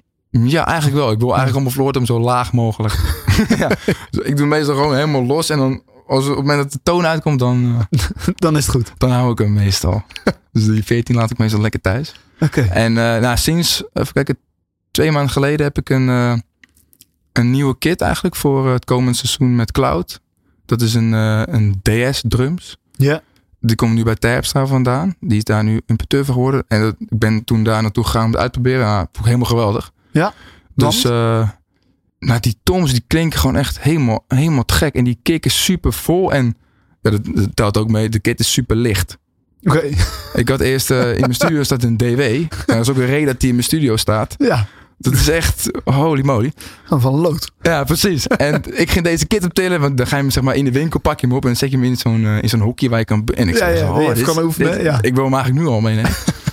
Ja, eigenlijk wel. Ik wil eigenlijk om mijn floortom zo laag mogelijk. ja. Dus ik doe meestal gewoon helemaal los en dan... Als op het moment dat de toon uitkomt, dan... Uh, dan is het goed. Dan hou ik hem meestal. Dus die veertien laat ik meestal lekker thuis. Oké. Okay. En uh, nou, sinds, even kijken, twee maanden geleden heb ik een, uh, een nieuwe kit eigenlijk voor uh, het komende seizoen met Cloud. Dat is een, uh, een D S drums. Ja. Yeah. Die komt nu bij Terpstra vandaan. Die is daar nu importeur van geworden. En dat, ik ben toen daar naartoe gegaan om het uit te proberen. Nou, vond ik helemaal geweldig. Ja. Dus... Uh, Nou, die toms die klinken gewoon echt helemaal, helemaal te gek. En die kick is super vol. En ja, dat, dat telt ook mee, de kit is super licht. Oké. Okay. Ik had eerst uh, in mijn studio staat een D W. En dat is ook een reden dat die in mijn studio staat. Ja. Dat is echt holy moly. Gewoon van lood. Ja, precies. En ik ging deze kit optillen, want dan ga je hem zeg maar in de winkel, pak je hem op en dan zet je hem in zo'n, uh, in zo'n hokje waar je kan... En ik Ja, zei, ja, zo, waar je oh, even dit, kan oefenen, dit- ja. ik wil hem eigenlijk nu al meenemen.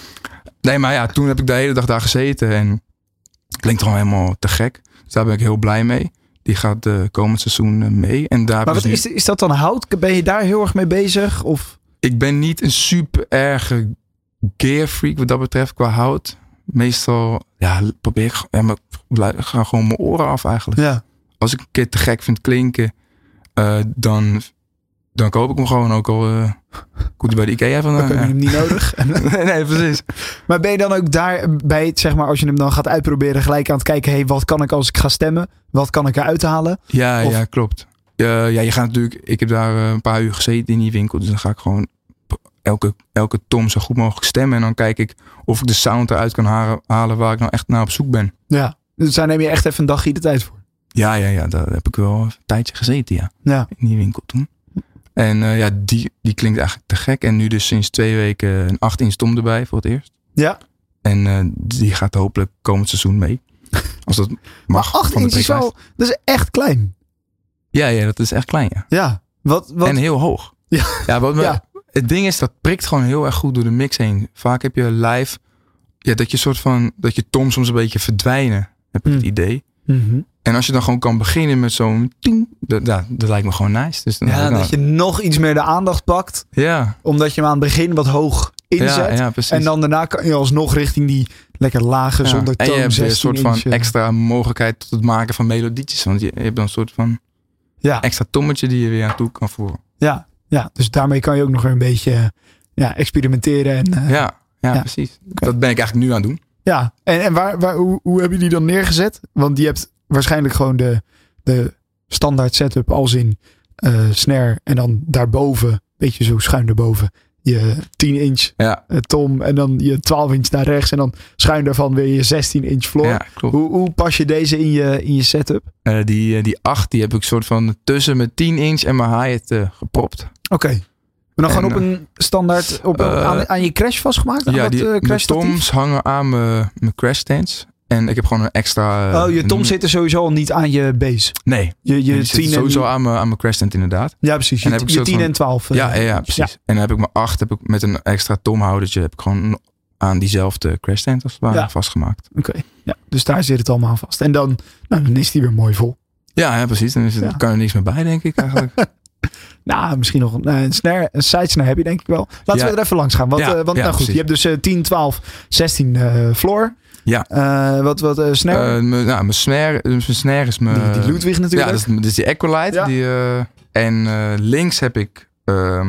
Nee, maar ja, toen heb ik de hele dag daar gezeten en klinkt gewoon helemaal te gek. Dus daar ben ik heel blij mee. Die gaat uh, komend seizoen uh, mee. En daar Maar heb wat ik dus is, is dat dan hout? Ben je daar heel erg mee bezig? Of? nu- Ik ben niet een super erge gear freak wat dat betreft qua hout. Meestal ja, probeer ik ja, maar, ik ga gewoon mijn oren af eigenlijk. Ja. Als ik een keer te gek vind klinken, uh, dan, dan koop ik hem gewoon ook al. Uh, komt hij bij de Ikea van. Dan heb je Uh, hem niet nodig. nee, nee, precies. Maar ben je dan ook daar bij het, zeg maar, als je hem dan gaat uitproberen, gelijk aan het kijken, hey, wat kan ik als ik ga stemmen? Wat kan ik eruit halen? Ja, Of- ja, klopt. Uh, ja, je gaat natuurlijk. Ik heb daar uh, een paar uur gezeten in die winkel, dus dan ga ik gewoon elke, elke tom zo goed mogelijk stemmen en dan kijk ik of ik de sound eruit kan halen, halen waar ik nou echt naar op zoek ben. Ja. Dus daar neem je echt even een dagje de tijd voor. Ja, ja, ja, daar heb ik wel een tijdje gezeten, ja. Ja. In die winkel toen. En uh, ja, die, die klinkt eigenlijk te gek. En nu dus sinds twee weken een acht inch tom erbij voor het eerst. Ja. En uh, die gaat hopelijk komend seizoen mee. Als dat mag. Maar acht van de inch is priklijst. wel, dat is echt klein. Ja, ja, dat is echt klein, ja. Ja. Wat, wat, En heel hoog. Ja. Ja, wat me, Ja. Het ding is, dat prikt gewoon heel erg goed door de mix heen. Vaak heb je live, ja, dat je soort van, dat je tom soms een beetje verdwijnen, heb ik Hmm. het idee. Mhm. En als je dan gewoon kan beginnen met zo'n ting, dat, dat, dat lijkt me gewoon nice. Dus dan Ja, dan- dat je nog iets meer de aandacht pakt, ja, omdat je hem aan het begin wat hoog inzet. ja, ja, precies. En dan daarna kan je alsnog richting die lekker lage, Ja. zonder En toon, je hebt weer een soort van zestien inch, extra mogelijkheid tot het maken van melodietjes. Want je, je hebt dan een soort van Ja, extra tommetje die je weer aan toe kan voeren. ja, ja, dus daarmee kan je ook nog weer een beetje ja, experimenteren. En, eh, Ja, ja, Ja. precies. Dat ben ik eigenlijk nu aan het doen. Ja, en, en waar, waar, hoe, hoe heb je die dan neergezet? Want je hebt waarschijnlijk gewoon de, de standaard setup als in eh, snare en dan daarboven, beetje zo schuin daarboven, je tien inch Ja, eh, tom en dan je twaalf inch naar rechts en dan schuin daarvan weer je zestien inch floor. ja klopt. Hoe, hoe pas je deze in je, in je setup? Uh, die, uh, die acht, die heb ik soort van tussen mijn tien inch en mijn hi-hat uh, gepropt. Oké. Maar dan En, gewoon op een standaard, op, uh, aan, aan je crash vastgemaakt? Aan Ja, dat, die, eh, mijn crash statief? toms hangen aan mijn, mijn crash stands. En ik heb gewoon een extra... uh, Oh, je tom een- zit er sowieso al niet aan je base. Nee, Je, je die zit tien en sowieso die- aan mijn, aan mijn crash stand inderdaad. Ja, precies. En Je, heb ik je soort tien van- en twaalf. eh, Ja, ja, ja, precies. Ja. En dan heb ik mijn acht heb ik met een extra tomhoudertje heb ik gewoon aan diezelfde crash stand als het ware Ja. vastgemaakt. Oké, ja. Dus daar zit het allemaal aan vast. En dan, nou, dan is die weer mooi vol. Ja, ja precies. Dan is het, Ja. kan er niks meer bij, denk ik eigenlijk. Nou, misschien nog een, eh, een snare, een side snare heb je denk ik wel. Laten Ja. we er even langs gaan. Want, Ja, eh, want ja, nou goed, precies. je hebt dus eh, tien, twaalf, zestien eh, floor. Ja. Eh, wat wat eh, snare? Uh, mijn, nou, mijn snare, mijn snare is mijn... die, die Ludwig Ja, natuurlijk. dat is, dat is die Equalite. Ja. Die, uh, en uh, links heb ik uh,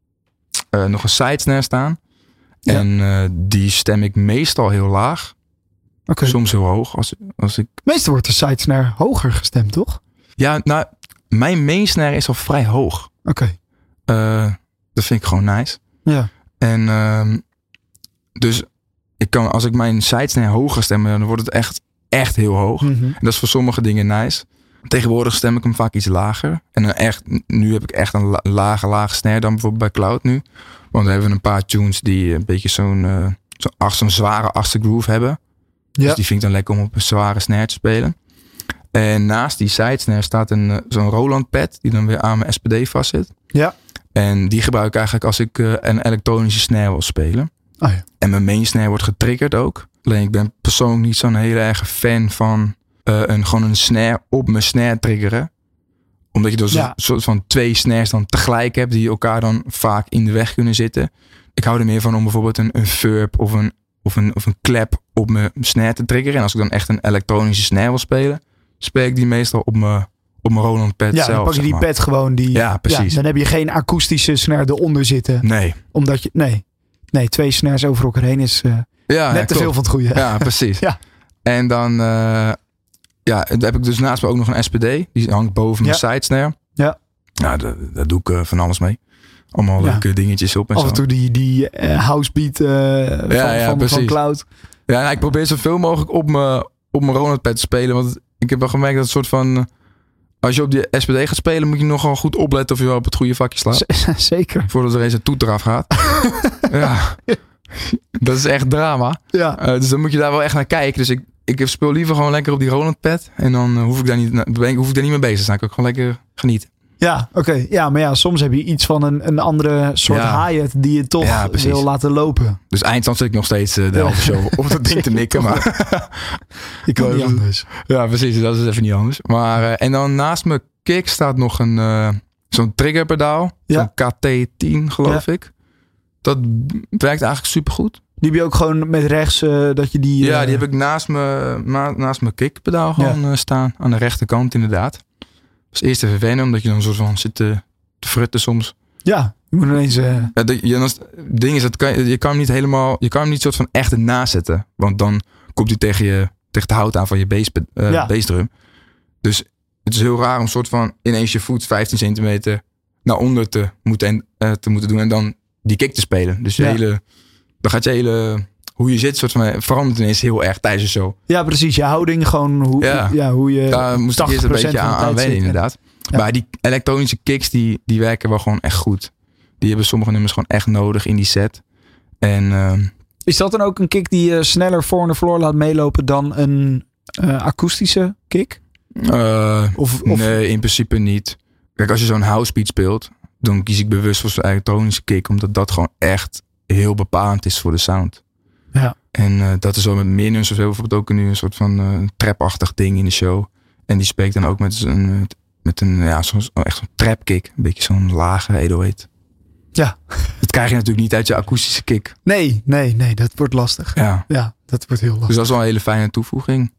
uh, nog een side snare staan. Ja. En uh, die stem ik meestal heel laag. Oké. Soms heel hoog. Als, als ik... Meestal wordt de side snare hoger gestemd, toch? Ja, nou, mijn main snare is al vrij hoog. Oké. Uh, dat vind ik gewoon nice. Ja. En uh, dus ik kan, als ik mijn side snare hoger stem, dan wordt het echt, echt heel hoog. Mhm. En dat is voor sommige dingen nice. Tegenwoordig stem ik hem vaak iets lager. En dan echt, nu heb ik echt een la- lage, lage snare dan bijvoorbeeld bij Cloud nu. Want dan hebben we een paar tunes die een beetje zo'n, uh, zo'n, ach, zo'n zware achtste groove hebben. Ja. Dus die vind ik dan lekker om op een zware snare te spelen. En naast die side snare staat een, uh, zo'n Roland pad die dan weer aan mijn S P D vastzit. Ja. En die gebruik ik eigenlijk als ik uh, een elektronische snare wil spelen. Oh ja. En mijn main snare wordt getriggerd ook. Alleen ik ben persoonlijk niet zo'n hele erg fan van uh, een, gewoon een snare op mijn snare triggeren. Omdat je dus Ja. een soort van twee snares dan tegelijk hebt die elkaar dan vaak in de weg kunnen zitten. Ik hou er meer van om bijvoorbeeld een, een verb of een, of, een, of een klep op mijn snare te triggeren. En als ik dan echt een elektronische snare wil spelen, speel ik die meestal op mijn, op mijn Roland pad Ja, zelf. dan pak je zeg die maar. pad gewoon. Die, Ja, precies. dan heb je geen akoestische snare eronder zitten. Nee. Omdat je, nee. Nee, twee snares over elkaar heen is uh, Ja, net ja, te klopt. veel van het goede. Ja, precies. Ja. En dan uh, ja, dan heb ik dus naast me ook nog een S P D. Die hangt boven mijn Ja. side snare. Ja. Ja, daar, daar doe ik uh, van alles mee. Allemaal Ja. leuke dingetjes op en Af zo. en toe die, die uh, housebeat uh, van, ja, van, van precies. Cloud. Ja, nou, ik probeer zoveel mogelijk op mijn, op mijn Roland pad te spelen. Want ik heb wel gemerkt dat het soort van... uh, als je op die S P D gaat spelen, moet je nogal goed opletten of je wel op het goede vakje slaat. Z- Zeker. Voordat er eens een toeter afgaat. Ja. Dat is echt drama. Ja. Uh, dus dan moet je daar wel echt naar kijken. Dus ik, ik speel liever gewoon lekker op die Roland pad. En dan uh, hoef ik daar niet, ben ik, hoef ik daar niet mee bezig te zijn. Dan kan ik gewoon lekker genieten. Ja, oké. Okay. Ja, maar ja, soms heb je iets van een, een andere soort ja. hi-hat die je toch ja, wil laten lopen. Dus eindstand zit ik nog steeds uh, de helft show op dat ding te mikken. Maar ik kan niet anders. Ja, precies. Dat is even niet anders. Maar uh, en dan naast mijn kick staat nog een uh, zo'n triggerpedaal. Ja. Zo'n K T tien geloof ja. ik. Dat werkt eigenlijk supergoed. Die heb je ook gewoon met rechts uh, dat je die... Uh... Ja, die heb ik naast mijn, ma- naast mijn kickpedaal gewoon ja. uh, staan. Aan de rechterkant inderdaad. Dat is eerst even wennen, omdat je dan soort van zit te, te frutten soms. Ja, je moet ineens... Uh... Ja, de, je, het ding is, dat kan, je kan hem niet helemaal... Je kan hem niet soort van echt ernaast zetten. Want dan komt hij tegen, je, tegen de hout aan van je bass, uh, ja. bassdrum. Dus het is heel raar om soort van ineens je voet vijftien centimeter naar onder te moeten, uh, te moeten doen. En dan die kick te spelen. Dus je ja. hele... Dan gaat je hele... Hoe je zit, soort van verandert ineens heel erg tijdens de show. Ja, precies. Je houding gewoon. Hoe, ja. Ja, hoe je. Daar moest ik eerst een beetje aan, aan wennen, inderdaad. Ja. Maar die elektronische kicks, die, die werken wel gewoon echt goed. Die hebben sommige nummers gewoon echt nodig in die set. En, uh, is dat dan ook een kick die je sneller voor de floor laat meelopen dan een uh, akoestische kick? Uh, of, of... Nee, in principe niet. Kijk, als je zo'n house beat speelt, dan kies ik bewust voor zo'n elektronische kick. Omdat dat gewoon echt heel bepalend is voor de sound. Ja. En uh, dat is zo met meer nummers. We hebben bijvoorbeeld ook nu een soort van uh, trap-achtig ding in de show. En die spreekt dan ook met een, met een ja, zo, echt zo'n trap kick. Een beetje zo'n lage honderdachttachtig. Ja. Dat krijg je natuurlijk niet uit je akoestische kick. Nee, nee, nee. Dat wordt lastig. Ja. Ja, dat wordt heel lastig. Dus dat is wel een hele fijne toevoeging.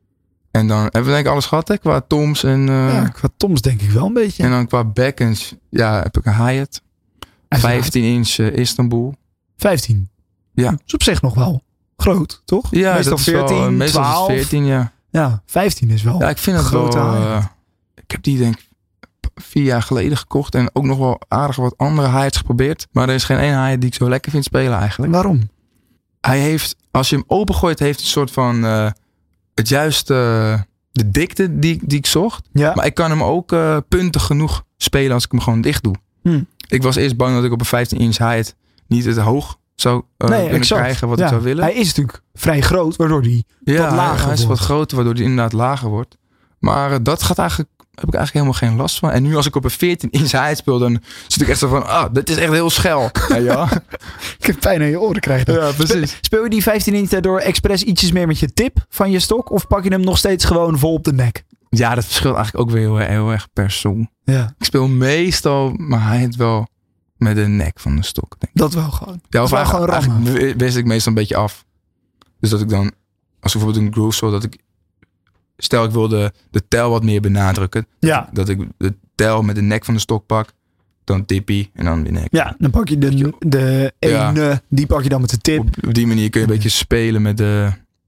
En dan hebben we denk ik alles gehad, hè? Qua toms en... Uh, ja, qua toms denk ik wel een beetje. En dan qua backends, ja, heb ik een hi-hat. vijftien inch uh, Istanbul. vijftien? Ja. Dat is op zich nog wel groot, toch? Ja, meestal dat is veertien, wel, meestal twaalf. Is veertien, ja. Ja, vijftien is wel. Ja, ik vind het grote wel. Uh, ik heb die denk ik vier jaar geleden gekocht en ook nog wel aardig wat andere hi-hats geprobeerd. Maar er is geen één hi-hat die ik zo lekker vind spelen eigenlijk. Waarom? Hij heeft, als je hem opengooit, heeft hij een soort van uh, het juiste, uh, de dikte die, die ik zocht. Ja. Maar ik kan hem ook uh, puntig genoeg spelen als ik hem gewoon dicht doe. Hm. Ik was eerst bang dat ik op een vijftien inch hi-hat niet het hoog zou uh, nee, kunnen exact. krijgen wat ja. ik zou willen. Hij is natuurlijk vrij groot, waardoor hij ja, wat lager hij is wordt. wat groter, waardoor hij inderdaad lager wordt. Maar uh, dat gaat eigenlijk, heb ik eigenlijk helemaal geen last van. En nu als ik op een veertien inch hi-hat speel, dan zit ik echt zo van, ah, dit is echt heel schel. Ja, ja. Ik heb pijn aan je oren krijgen. Ja, precies. Speel je die vijftien inch daardoor expres ietsjes meer met je tip van je stok? Of pak je hem nog steeds gewoon vol op de nek? Ja, dat verschilt eigenlijk ook weer heel, heel erg per song. Ja. Ik speel meestal mijn hi-hat wel met de nek van de stok. Denk ik. Dat wel gewoon. Ja, of wel eigenlijk, gewoon eigenlijk wist ik meestal een beetje af. Dus dat ik dan, als ik bijvoorbeeld een groove zo, dat ik, stel ik wil de, de tel wat meer benadrukken. Ja. Dat ik de tel met de nek van de stok pak, dan tippie en dan de nek. Ja, dan pak je de, de ene, ja. die pak je dan met de tip. Op, op die manier kun je een beetje spelen met de,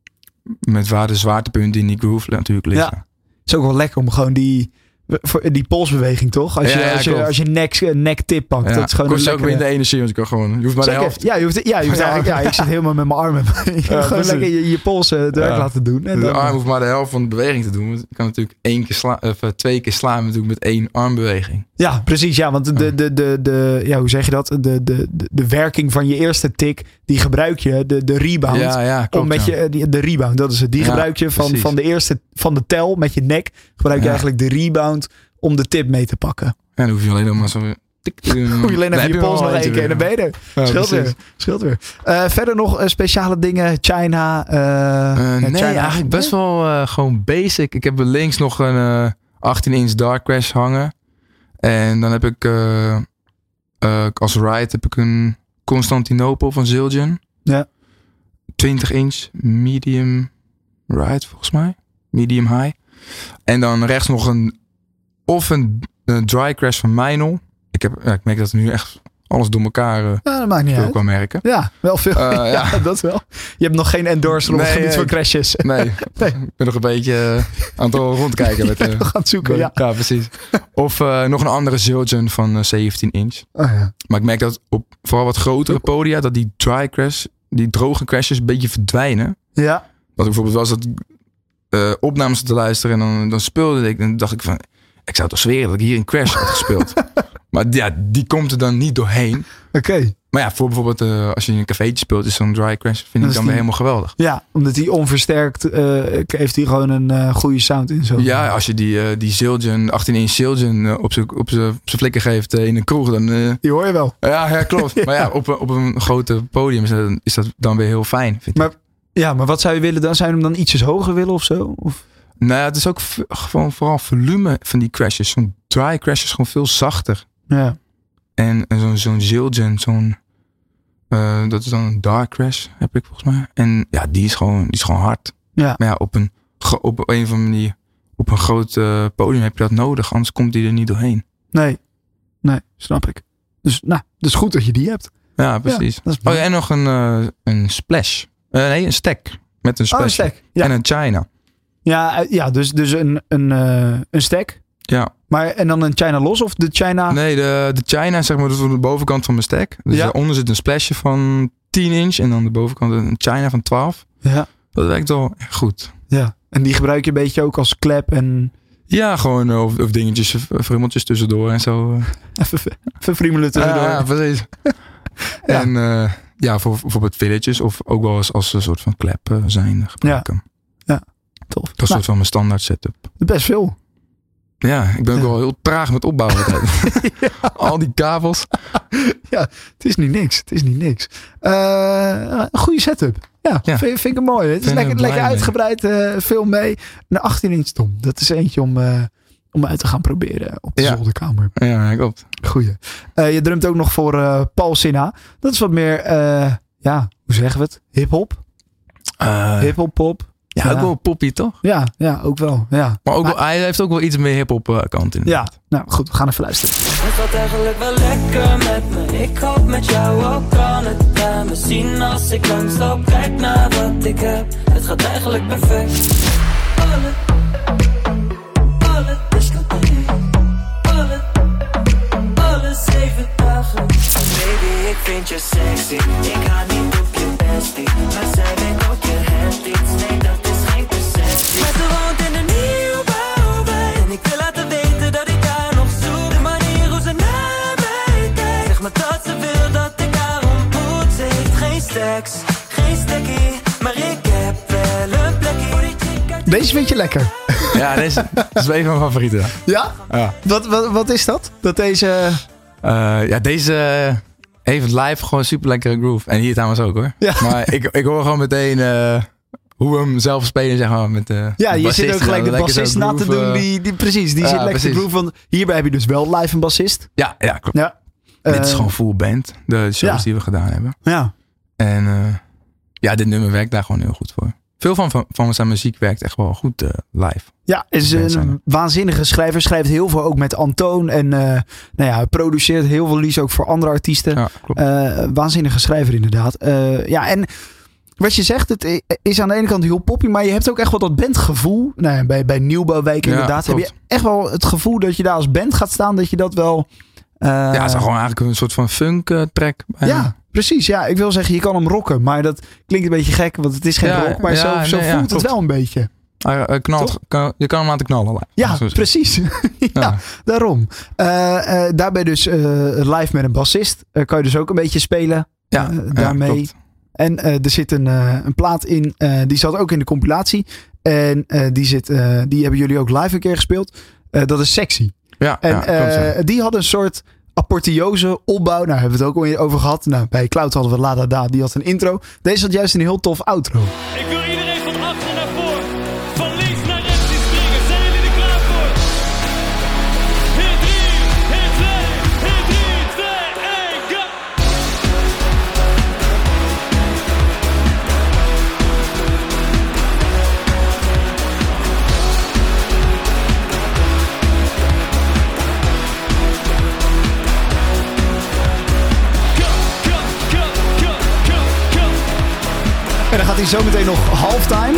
met waar de zwaartepunten in die groove natuurlijk liggen. Ja. Het is ook wel lekker om gewoon die, die polsbeweging, toch? Als je, ja, ja, als je, als je nek, nek tip pakt. Ja. Dat is gewoon kost een ook weer de energie, want je kan gewoon, je hoeft maar Zeker. de helft. Ja, je hoeft, ja, je hoeft ja. eigenlijk, ja, ik zit helemaal met mijn armen. Je kan ja, gewoon precies. lekker je, je polsen het werk ja. laten doen. En de dan, arm hoeft maar de helft van de beweging te doen. Want je kan natuurlijk één keer sla, of twee keer slaan natuurlijk met één armbeweging. Ja, precies. Ja, want de, de, de, de, de, ja, hoe zeg je dat? De, de, de, de werking van je eerste tik, die gebruik je, de, de rebound. Ja, ja, klopt, om met ja. je, die, de rebound, dat is het. Die Ja, gebruik je van, precies. van de eerste, van de tel met je nek. Gebruik je Ja. eigenlijk de rebound om de tip mee te pakken. Ja, dan hoef je alleen nog maar zo weer tik te doen. Moet je alleen Dan even heb je pols wel nog één eentje keer en dan weer. ben je er. Ja, Scheelt precies. weer. Scheelt weer. Uh, verder nog uh, speciale dingen. China. Uh, Uh, ja, nee, China. eigenlijk best wel uh, gewoon basic. Ik heb er links nog een uh, achttien inch Dark Crash hangen. En dan heb ik uh, uh, als ride heb ik een Constantinopel van Zildjian. Ja. twintig inch medium ride volgens mij. Medium high. En dan rechts nog een of een, een dry crash van Meinl. Ik, heb, ja, ik merk dat er nu echt alles door elkaar uh, Ja, dat maakt niet veel uit. qua merken. Ja, wel veel. Uh, ja, ja. dat wel. Je hebt nog geen endorser op het Nee, gebied van ik- crashes. Nee, Nee. ik ben nog een beetje uh, aan het rondkijken. Met, uh, We gaan zoeken, ja. ja, precies. Of uh, nog een andere Zildjian van uh, zeventien inch. Oh, ja. Maar ik merk dat op vooral wat grotere podia, dat die dry crash, die droge crashes een beetje verdwijnen. Ja. Dat ik bijvoorbeeld was dat uh, opnames te luisteren en dan, dan speelde ik en dan dacht ik van, ik zou toch zweren dat ik hier een crash had gespeeld. Maar ja, die komt er dan niet doorheen. Oké. Okay. Maar ja, voor bijvoorbeeld uh, als je in een cafeetje speelt, is zo'n dry crash, vind ik dan weer helemaal geweldig. Ja, omdat die onversterkt uh, heeft hij gewoon een uh, goede sound in zo. Ja, als je die, uh, die Zildjian, achttien inch Zildjian uh, op zijn op zijn flikker geeft uh, in een kroeg, dan... Uh, die hoor je wel. Ja, ja klopt. ja. Maar ja, op, op een grote podium is dat, is dat dan weer heel fijn, vind maar, ik. Ja, maar wat zou je willen dan? Zou je hem dan ietsjes hoger willen of zo? Of? Nou ja, het is ook v- gewoon vooral volume van die crashes. Zo'n dry crash is gewoon veel zachter. Ja. En, en zo'n, zo'n Zildjian, zo'n... Uh, dat is dan een dark crash, heb ik volgens mij. En ja, die is gewoon, die is gewoon hard. Ja. Maar ja, op een, op een of andere manier, op een groot uh, podium heb je dat nodig. Anders komt die er niet doorheen. Nee, nee, snap ik. Dus nou, het is goed dat je die hebt. Ja, precies. Ja, oh ja, en nog een, uh, een splash. Uh, nee, een stack. Met een splash. Oh, een stack. Ja. En een China. Ja, ja dus, dus een, een, uh, een stack. Ja. Maar en dan een China los of de China? Nee, de, de China, zeg maar, dat is de bovenkant van mijn stack. Dus ja. daaronder zit een splashje van tien inch en dan de bovenkant een China van twaalf. Ja. Dat werkt wel echt goed. Ja. En die gebruik je een beetje ook als klep en... Ja, gewoon uh, of, of dingetjes, friemeltjes tussendoor en zo. Even, even friemelen tussendoor. Ja, ja precies. ja. En uh, ja, voor bijvoorbeeld villages of ook wel eens als een soort van klep uh, zijn gebruik hem. Ja. ja, tof. Dat is een soort van mijn standaard setup. Best veel. Ja, ik ben ook ja. wel heel traag met opbouwen. ja. Al die kabels. ja, het is niet niks. Het is niet niks. Uh, een goede setup. Ja, ja. Vind, vind ik het mooi. Het is lekker, lekker uitgebreid. Uh, veel mee. Een achttien inch tom. Dat is eentje om, uh, om uit te gaan proberen op de ja. zolderkamer. Ja, klopt. Goeie. Uh, je drumt ook nog voor uh, Paul Sinha. Dat is wat meer, uh, ja, hoe zeggen we het? Hip-hop? Uh, Hip-hop, pop. Ja, ja, ook wel poppy, toch? Ja, ja, ook wel. Ja. Maar ook wel, hij heeft ook wel iets meer hip-hop uh, kant in. Ja, nou goed, we gaan even luisteren. Het gaat eigenlijk wel lekker met me. Ik hoop met jou ook kan het bij me zien als ik langsloop. Kijk naar wat ik heb. Het gaat eigenlijk perfect. Alle, alle, alle, alle zeven dagen. Baby, ik vind je sexy. Ik ga niet op je bestie, maar zij weet ook je hebt iets. Nee, dat is geen perceptie. Maar ze woont in een nieuwbouwwijk en ik wil laten weten dat ik haar nog zoek. De manier hoe ze naar mij kijkt, zeg maar dat ze wil dat ik haar ontmoet. Ze heeft geen stacks, geen stekkie, maar ik heb wel een plekje. Deze vind je lekker. Ja, deze is een van mijn favorieten. Ja? Ja. Wat, wat, wat is dat? Dat deze... Uh, ja, deze heeft live gewoon super lekkere groove. En hier trouwens ook hoor. Ja. Maar ik, ik hoor gewoon meteen uh, hoe we hem zelf spelen, zeg maar. Met, uh, ja, je zit ook gelijk de bassist na te doen. Die, die, precies, die ja, zit lekker precies. groove. Want hierbij heb je dus wel live een bassist. Ja, ja klopt. Ja. Dit uh, is gewoon full band. De shows ja. die we gedaan hebben. Ja. En uh, ja, dit nummer werkt daar gewoon heel goed voor. Veel van, van, van zijn muziek werkt echt wel goed uh, live. Ja, is een waanzinnige schrijver. Schrijft heel veel ook met Antoon. En uh, nou ja, produceert heel veel liedjes ook voor andere artiesten. Ja, klopt. Uh, waanzinnige schrijver inderdaad. Uh, ja, en wat je zegt, het is aan de ene kant heel poppy. Maar je hebt ook echt wel dat bandgevoel. Nou ja, bij, bij Nieuwbouwwijk inderdaad. Ja, heb je echt wel het gevoel dat je daar als band gaat staan. Dat je dat wel... Uh, ja, het is gewoon eigenlijk een soort van funk uh, track. Bijna. Ja, precies. Ja, ik wil zeggen, je kan hem rocken. Maar dat klinkt een beetje gek, want het is geen ja, rock. Maar ja, zo, nee, zo voelt ja, het wel een beetje. Uh, uh, knalt, kan, je kan hem laten knallen. Ja, precies. ja, ja, daarom. Uh, uh, daarbij dus uh, live met een bassist. Uh, kan je dus ook een beetje spelen. Ja, uh, daarmee. Ja, en uh, er zit een, uh, een plaat in. Uh, die zat ook in de compilatie. En uh, die, zit, uh, die hebben jullie ook live een keer gespeeld. Uh, dat is Sexy. Ja, en ja, uh, die had een soort apotheose opbouw. Nou, hebben we het ook al over gehad. Nou, bij Cloud hadden we La Da Da. Die had een intro. Deze had juist een heel tof outro. Ik wil iedereen van achter naar voor. Van links naar rechts die springen. Zijn jullie er klaar voor? Hit drie, hit twee, hit drie, twee, één, go! En dan gaat hij zo meteen nog halftime.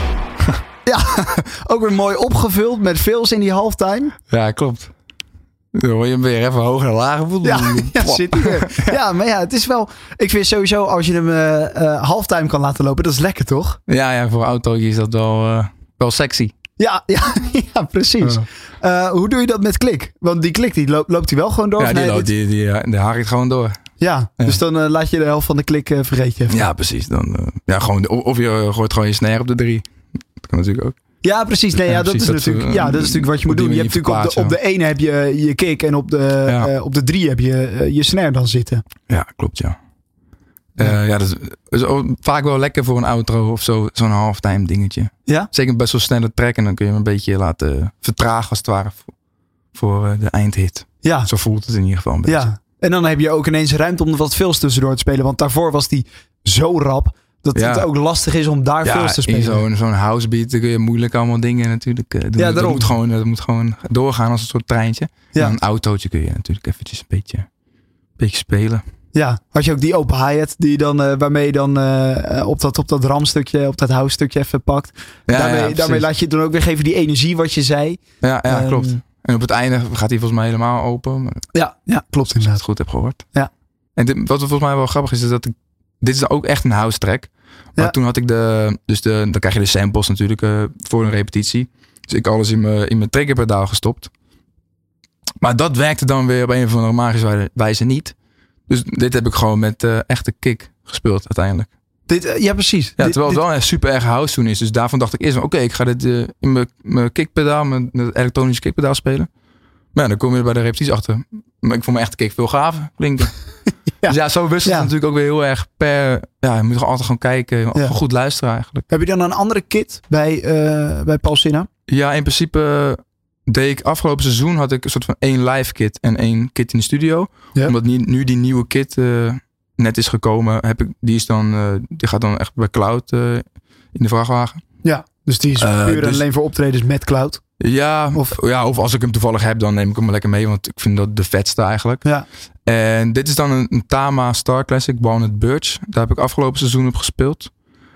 Ja, ook weer mooi opgevuld met fills in die halftime. Ja, klopt. Dan hoor je hem weer even hoger en lager voelen. Ja, ja, zit hij weer. Ja, maar ja, het is wel... Ik vind sowieso, als je hem uh, uh, halftime kan laten lopen, dat is lekker, toch? Ja, ja, voor een autootje is dat wel, uh, wel sexy. Ja, ja, ja precies. Uh, hoe doe je dat met klik? Want die klik, die loopt, loopt die wel gewoon door? Ja, die, nee, loopt, dit... die, die, die, die harkt gewoon door. Ja, ja. Dus dan uh, laat je de helft van de klik uh, vergeet je even. Ja, precies. Dan, uh, ja, gewoon, of je gooit gewoon je snare op de drie. Dat kan natuurlijk ook. Ja, precies. Nee, ja, ja, dat, precies, is dat natuurlijk, ja, dat is natuurlijk wat je moet doen. Je hebt natuurlijk op de, op de ene heb je je kick en op de, ja. uh, op de drie heb je uh, je snare dan zitten. Ja, klopt, ja. Uh, ja. ja, dat is, is vaak wel lekker voor een outro of zo, zo'n halftime dingetje. Ja? Zeker best wel snelle track en dan kun je hem een beetje laten vertragen als het ware voor, voor uh, de eindhit. Ja. Zo voelt het in ieder geval een beetje. Ja. En dan heb je ook ineens ruimte om er wat fills tussendoor te spelen. Want daarvoor was die zo rap dat ja. het ook lastig is om daar ja, fills te spelen. In zo'n, zo'n housebeat kun je moeilijk allemaal dingen natuurlijk uh, doen. Ja, dat, moet gewoon, dat moet gewoon doorgaan als een soort treintje. Ja. En een autootje kun je natuurlijk eventjes een beetje, een beetje spelen. Ja, had je ook die open hi-hat die dan, uh, waarmee je dan uh, op dat, op dat ramstukje, op dat house stukje even pakt. Ja, daarmee, ja, daarmee laat je dan ook weer even die energie wat je zei. Ja, ja um, klopt. En op het einde gaat hij volgens mij helemaal open. Maar ja, ja, klopt als ik het goed heb gehoord. Ja. En dit, wat volgens mij wel grappig is, is dat ik, dit is ook echt een house track. Maar ja. toen had ik de, dus de, dan krijg je de samples natuurlijk uh, voor een repetitie. Dus ik alles in mijn, in mijn triggerpedaal gestopt. Maar dat werkte dan weer op een of andere magische wijze niet. Dus dit heb ik gewoon met uh, echte kick gespeeld uiteindelijk. Dit, uh, ja, precies. Ja, dit, terwijl het dit... wel een super erg house toen is. Dus daarvan dacht ik eerst van oké, okay, ik ga dit uh, in mijn, mijn kickpedaal, mijn, mijn elektronische kickpedaal spelen. Maar ja, dan kom je er bij de repetitie achter. Maar ik vond mijn echte kick veel gaver klinken. Ja. Dus ja, zo wisselt ja. het natuurlijk ook weer heel erg per... Ja, je moet altijd gewoon kijken. Ja. Goed luisteren eigenlijk. Heb je dan een andere kit bij, uh, bij Paul Sinha? Ja, in principe deed ik afgelopen seizoen had ik een soort van één live kit en één kit in de studio. Ja. Omdat nu, nu die nieuwe kit uh, net is gekomen, heb ik, die, is dan, uh, die gaat dan echt bij Cloud uh, in de vrachtwagen. Ja, dus die is uh, puur dus, alleen voor optredens met Cloud? Ja of, ja, of als ik hem toevallig heb, dan neem ik hem lekker mee. Want ik vind dat de vetste eigenlijk. Ja. En dit is dan een, een Tama Star Classic, Walnut Birch. Daar heb ik afgelopen seizoen op gespeeld.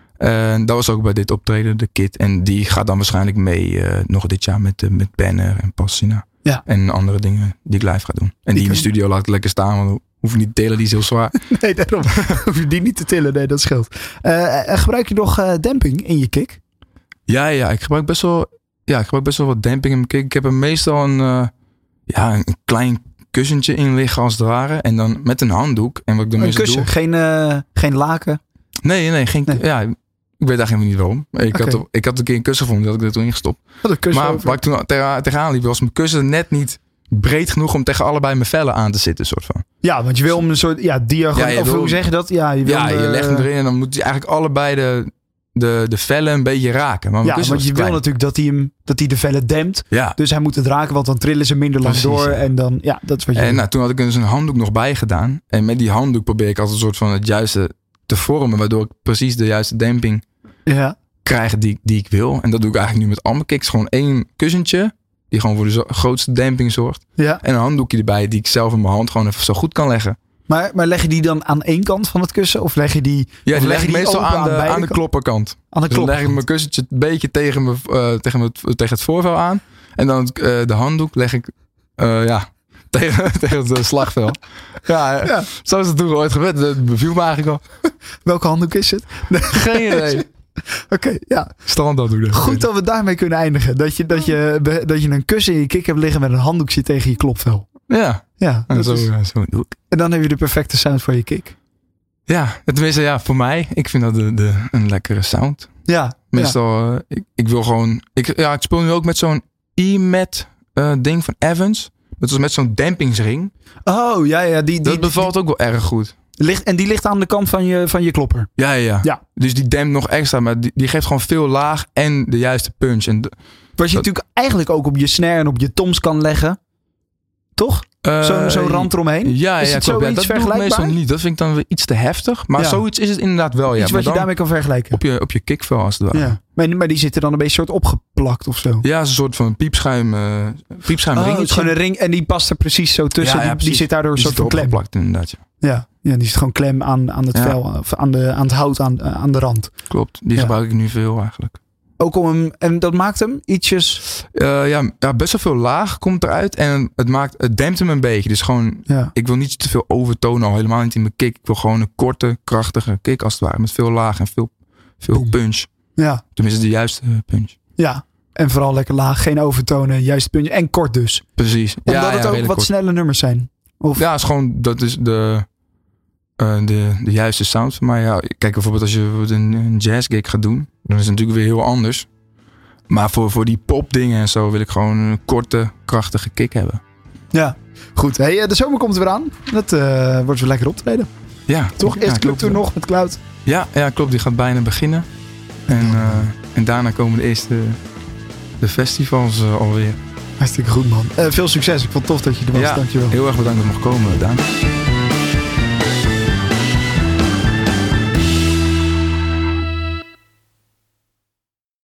En dat was ook bij dit optreden, de kit. En die gaat dan waarschijnlijk mee uh, nog dit jaar met, uh, met Banner en Passina. Ja. En andere dingen die ik live ga doen. En die, die in de studio laat ik lekker staan, want hoef je niet te tillen, die is heel zwaar. Nee, daarom hoef je die niet te tillen. Nee, dat scheelt. Uh, gebruik je nog uh, demping in je kick? Ja, ja, ik gebruik best wel... Ja, ik gebruik best wel wat demping in mijn kick. Ik heb er meestal een, uh, ja, een klein kussentje in liggen als het ware. En dan met een handdoek. En wat ik dan een kussen, doe, geen, uh, geen laken? Nee, nee, geen, nee. Ja, ik weet eigenlijk niet waarom. Ik, okay. had, ik had een keer een kussen gevonden, dat had ik er toen ingestopt. Maar over. Waar ik toen tegen, tegenaan liep, was mijn kussen net niet breed genoeg om tegen allebei mijn vellen aan te zitten. Soort van. Ja, want je wil hem een soort ja, diagonaal. Ja, of wil, hoe zeg je dat? Ja, je, wil ja, hem, je legt hem erin en dan moet hij eigenlijk allebei de... De, de vellen een beetje raken. Maar ja, want je klein. wil natuurlijk dat hij, hem, dat hij de vellen dempt. Ja. Dus hij moet het raken, want dan trillen ze minder lang Precies, door. Ja. En dan, ja, dat is wat je En nou, toen had ik dus een handdoek nog bij gedaan. En met die handdoek probeer ik altijd een soort van het juiste te vormen. Waardoor ik precies de juiste demping ja. krijg die, die ik wil. En dat doe ik eigenlijk nu met alle kicks. Gewoon één kussentje. Die gewoon voor de zo, grootste demping zorgt. Ja. En een handdoekje erbij die ik zelf in mijn hand gewoon even zo goed kan leggen. Maar, maar leg je die dan aan één kant van het kussen? Of leg je die... Ja, die leg leg ik meestal aan de, aan, aan de klopperkant. Aan de dus dan leg ik mijn kussentje een beetje tegen, me, uh, tegen, me, tegen het voorvel aan. En dan uh, de handdoek leg ik uh, ja, tegen, tegen het slagvel. Ja, ja, zo is het toen ooit gebeurd. Dat beviel me eigenlijk al. Welke handdoek is het? Geen idee. Oké, okay, ja. Standaard doen. Goed dat we daarmee kunnen eindigen. Dat je, dat, je, dat je een kussen in je kick hebt liggen met een handdoekje tegen je klopvel. Ja, ja, en zo, is... ja, zo doe ik. En dan heb je de perfecte sound voor je kick. Ja, tenminste ja, voor mij. Ik vind dat de, de, een lekkere sound. Ja. Meestal, ja. Uh, ik, ik wil gewoon... Ik, ja, ik speel nu ook met zo'n E-Mat uh, ding van Evans. Dat is met zo'n dempingsring. Oh, ja, ja. Die, die, dat bevalt die, ook wel erg goed. Ligt, en die ligt aan de kant van je, van je klopper. Ja, ja, ja. Dus die dempt nog extra, maar die, die geeft gewoon veel laag en de juiste punch. En de, Wat je dat, natuurlijk eigenlijk ook op je snare en op je toms kan leggen. Toch? Uh, Zo'n zo rand eromheen. Ja, is ja, het klopt. zoiets Ja, dat doe ik meestal niet. Dat vind ik dan weer iets te heftig. Maar ja. zoiets is het inderdaad wel. Ja. Iets wat je daarmee kan vergelijken. Op je, op je kickvel als het ware. Ja. Maar, maar die zitten dan een beetje soort opgeplakt of zo. Ja, is een soort van piepschuim, uh, piepschuim oh, ringetje. Het is gewoon een ring en die past er precies zo tussen. Ja, ja, die, precies. die zit daardoor een die soort van klem. Opgeplakt inderdaad. Ja. Ja, ja, die zit gewoon klem aan, aan het ja. vel, of aan, de, aan het hout aan, aan de rand. Klopt, die ja. gebruik ik nu veel eigenlijk. Ook om hem, en dat maakt hem ietsjes... Uh, ja, ja, best wel veel laag komt eruit. En het, maakt, het dempt hem een beetje. Dus gewoon, Ja. ik wil niet te veel overtonen. Al helemaal niet in mijn kick. Ik wil gewoon een korte, krachtige kick als het ware. Met veel laag en veel, veel punch. Ja, Tenminste, de juiste punch. ja. En vooral lekker laag, geen overtonen, juist puntje. En kort dus. Precies. Omdat ja, het ja, ook redelijk wat kort. snelle nummers zijn. Of, Ja, is gewoon, dat is de, uh, de, de juiste sound voor mij. Ja, kijk, bijvoorbeeld als je een, een jazzgig gaat doen, dan is het natuurlijk weer heel anders. Maar voor, voor die popdingen en zo wil ik gewoon een korte, krachtige kick hebben. ja. Goed, hey, de zomer komt er weer aan. Dat uh, wordt weer lekker optreden. Ja, Toch? ja, Eerst klopt. clubtour nog met Cloud. Ja, ja, klopt. Die gaat bijna beginnen. En, uh, en daarna komen de eerste de festivals uh, alweer. Hartstikke goed, man. Uh, veel succes. Ik vond het tof dat je er was. Ja, Dankjewel. heel erg bedankt dat ik mocht komen, Daan.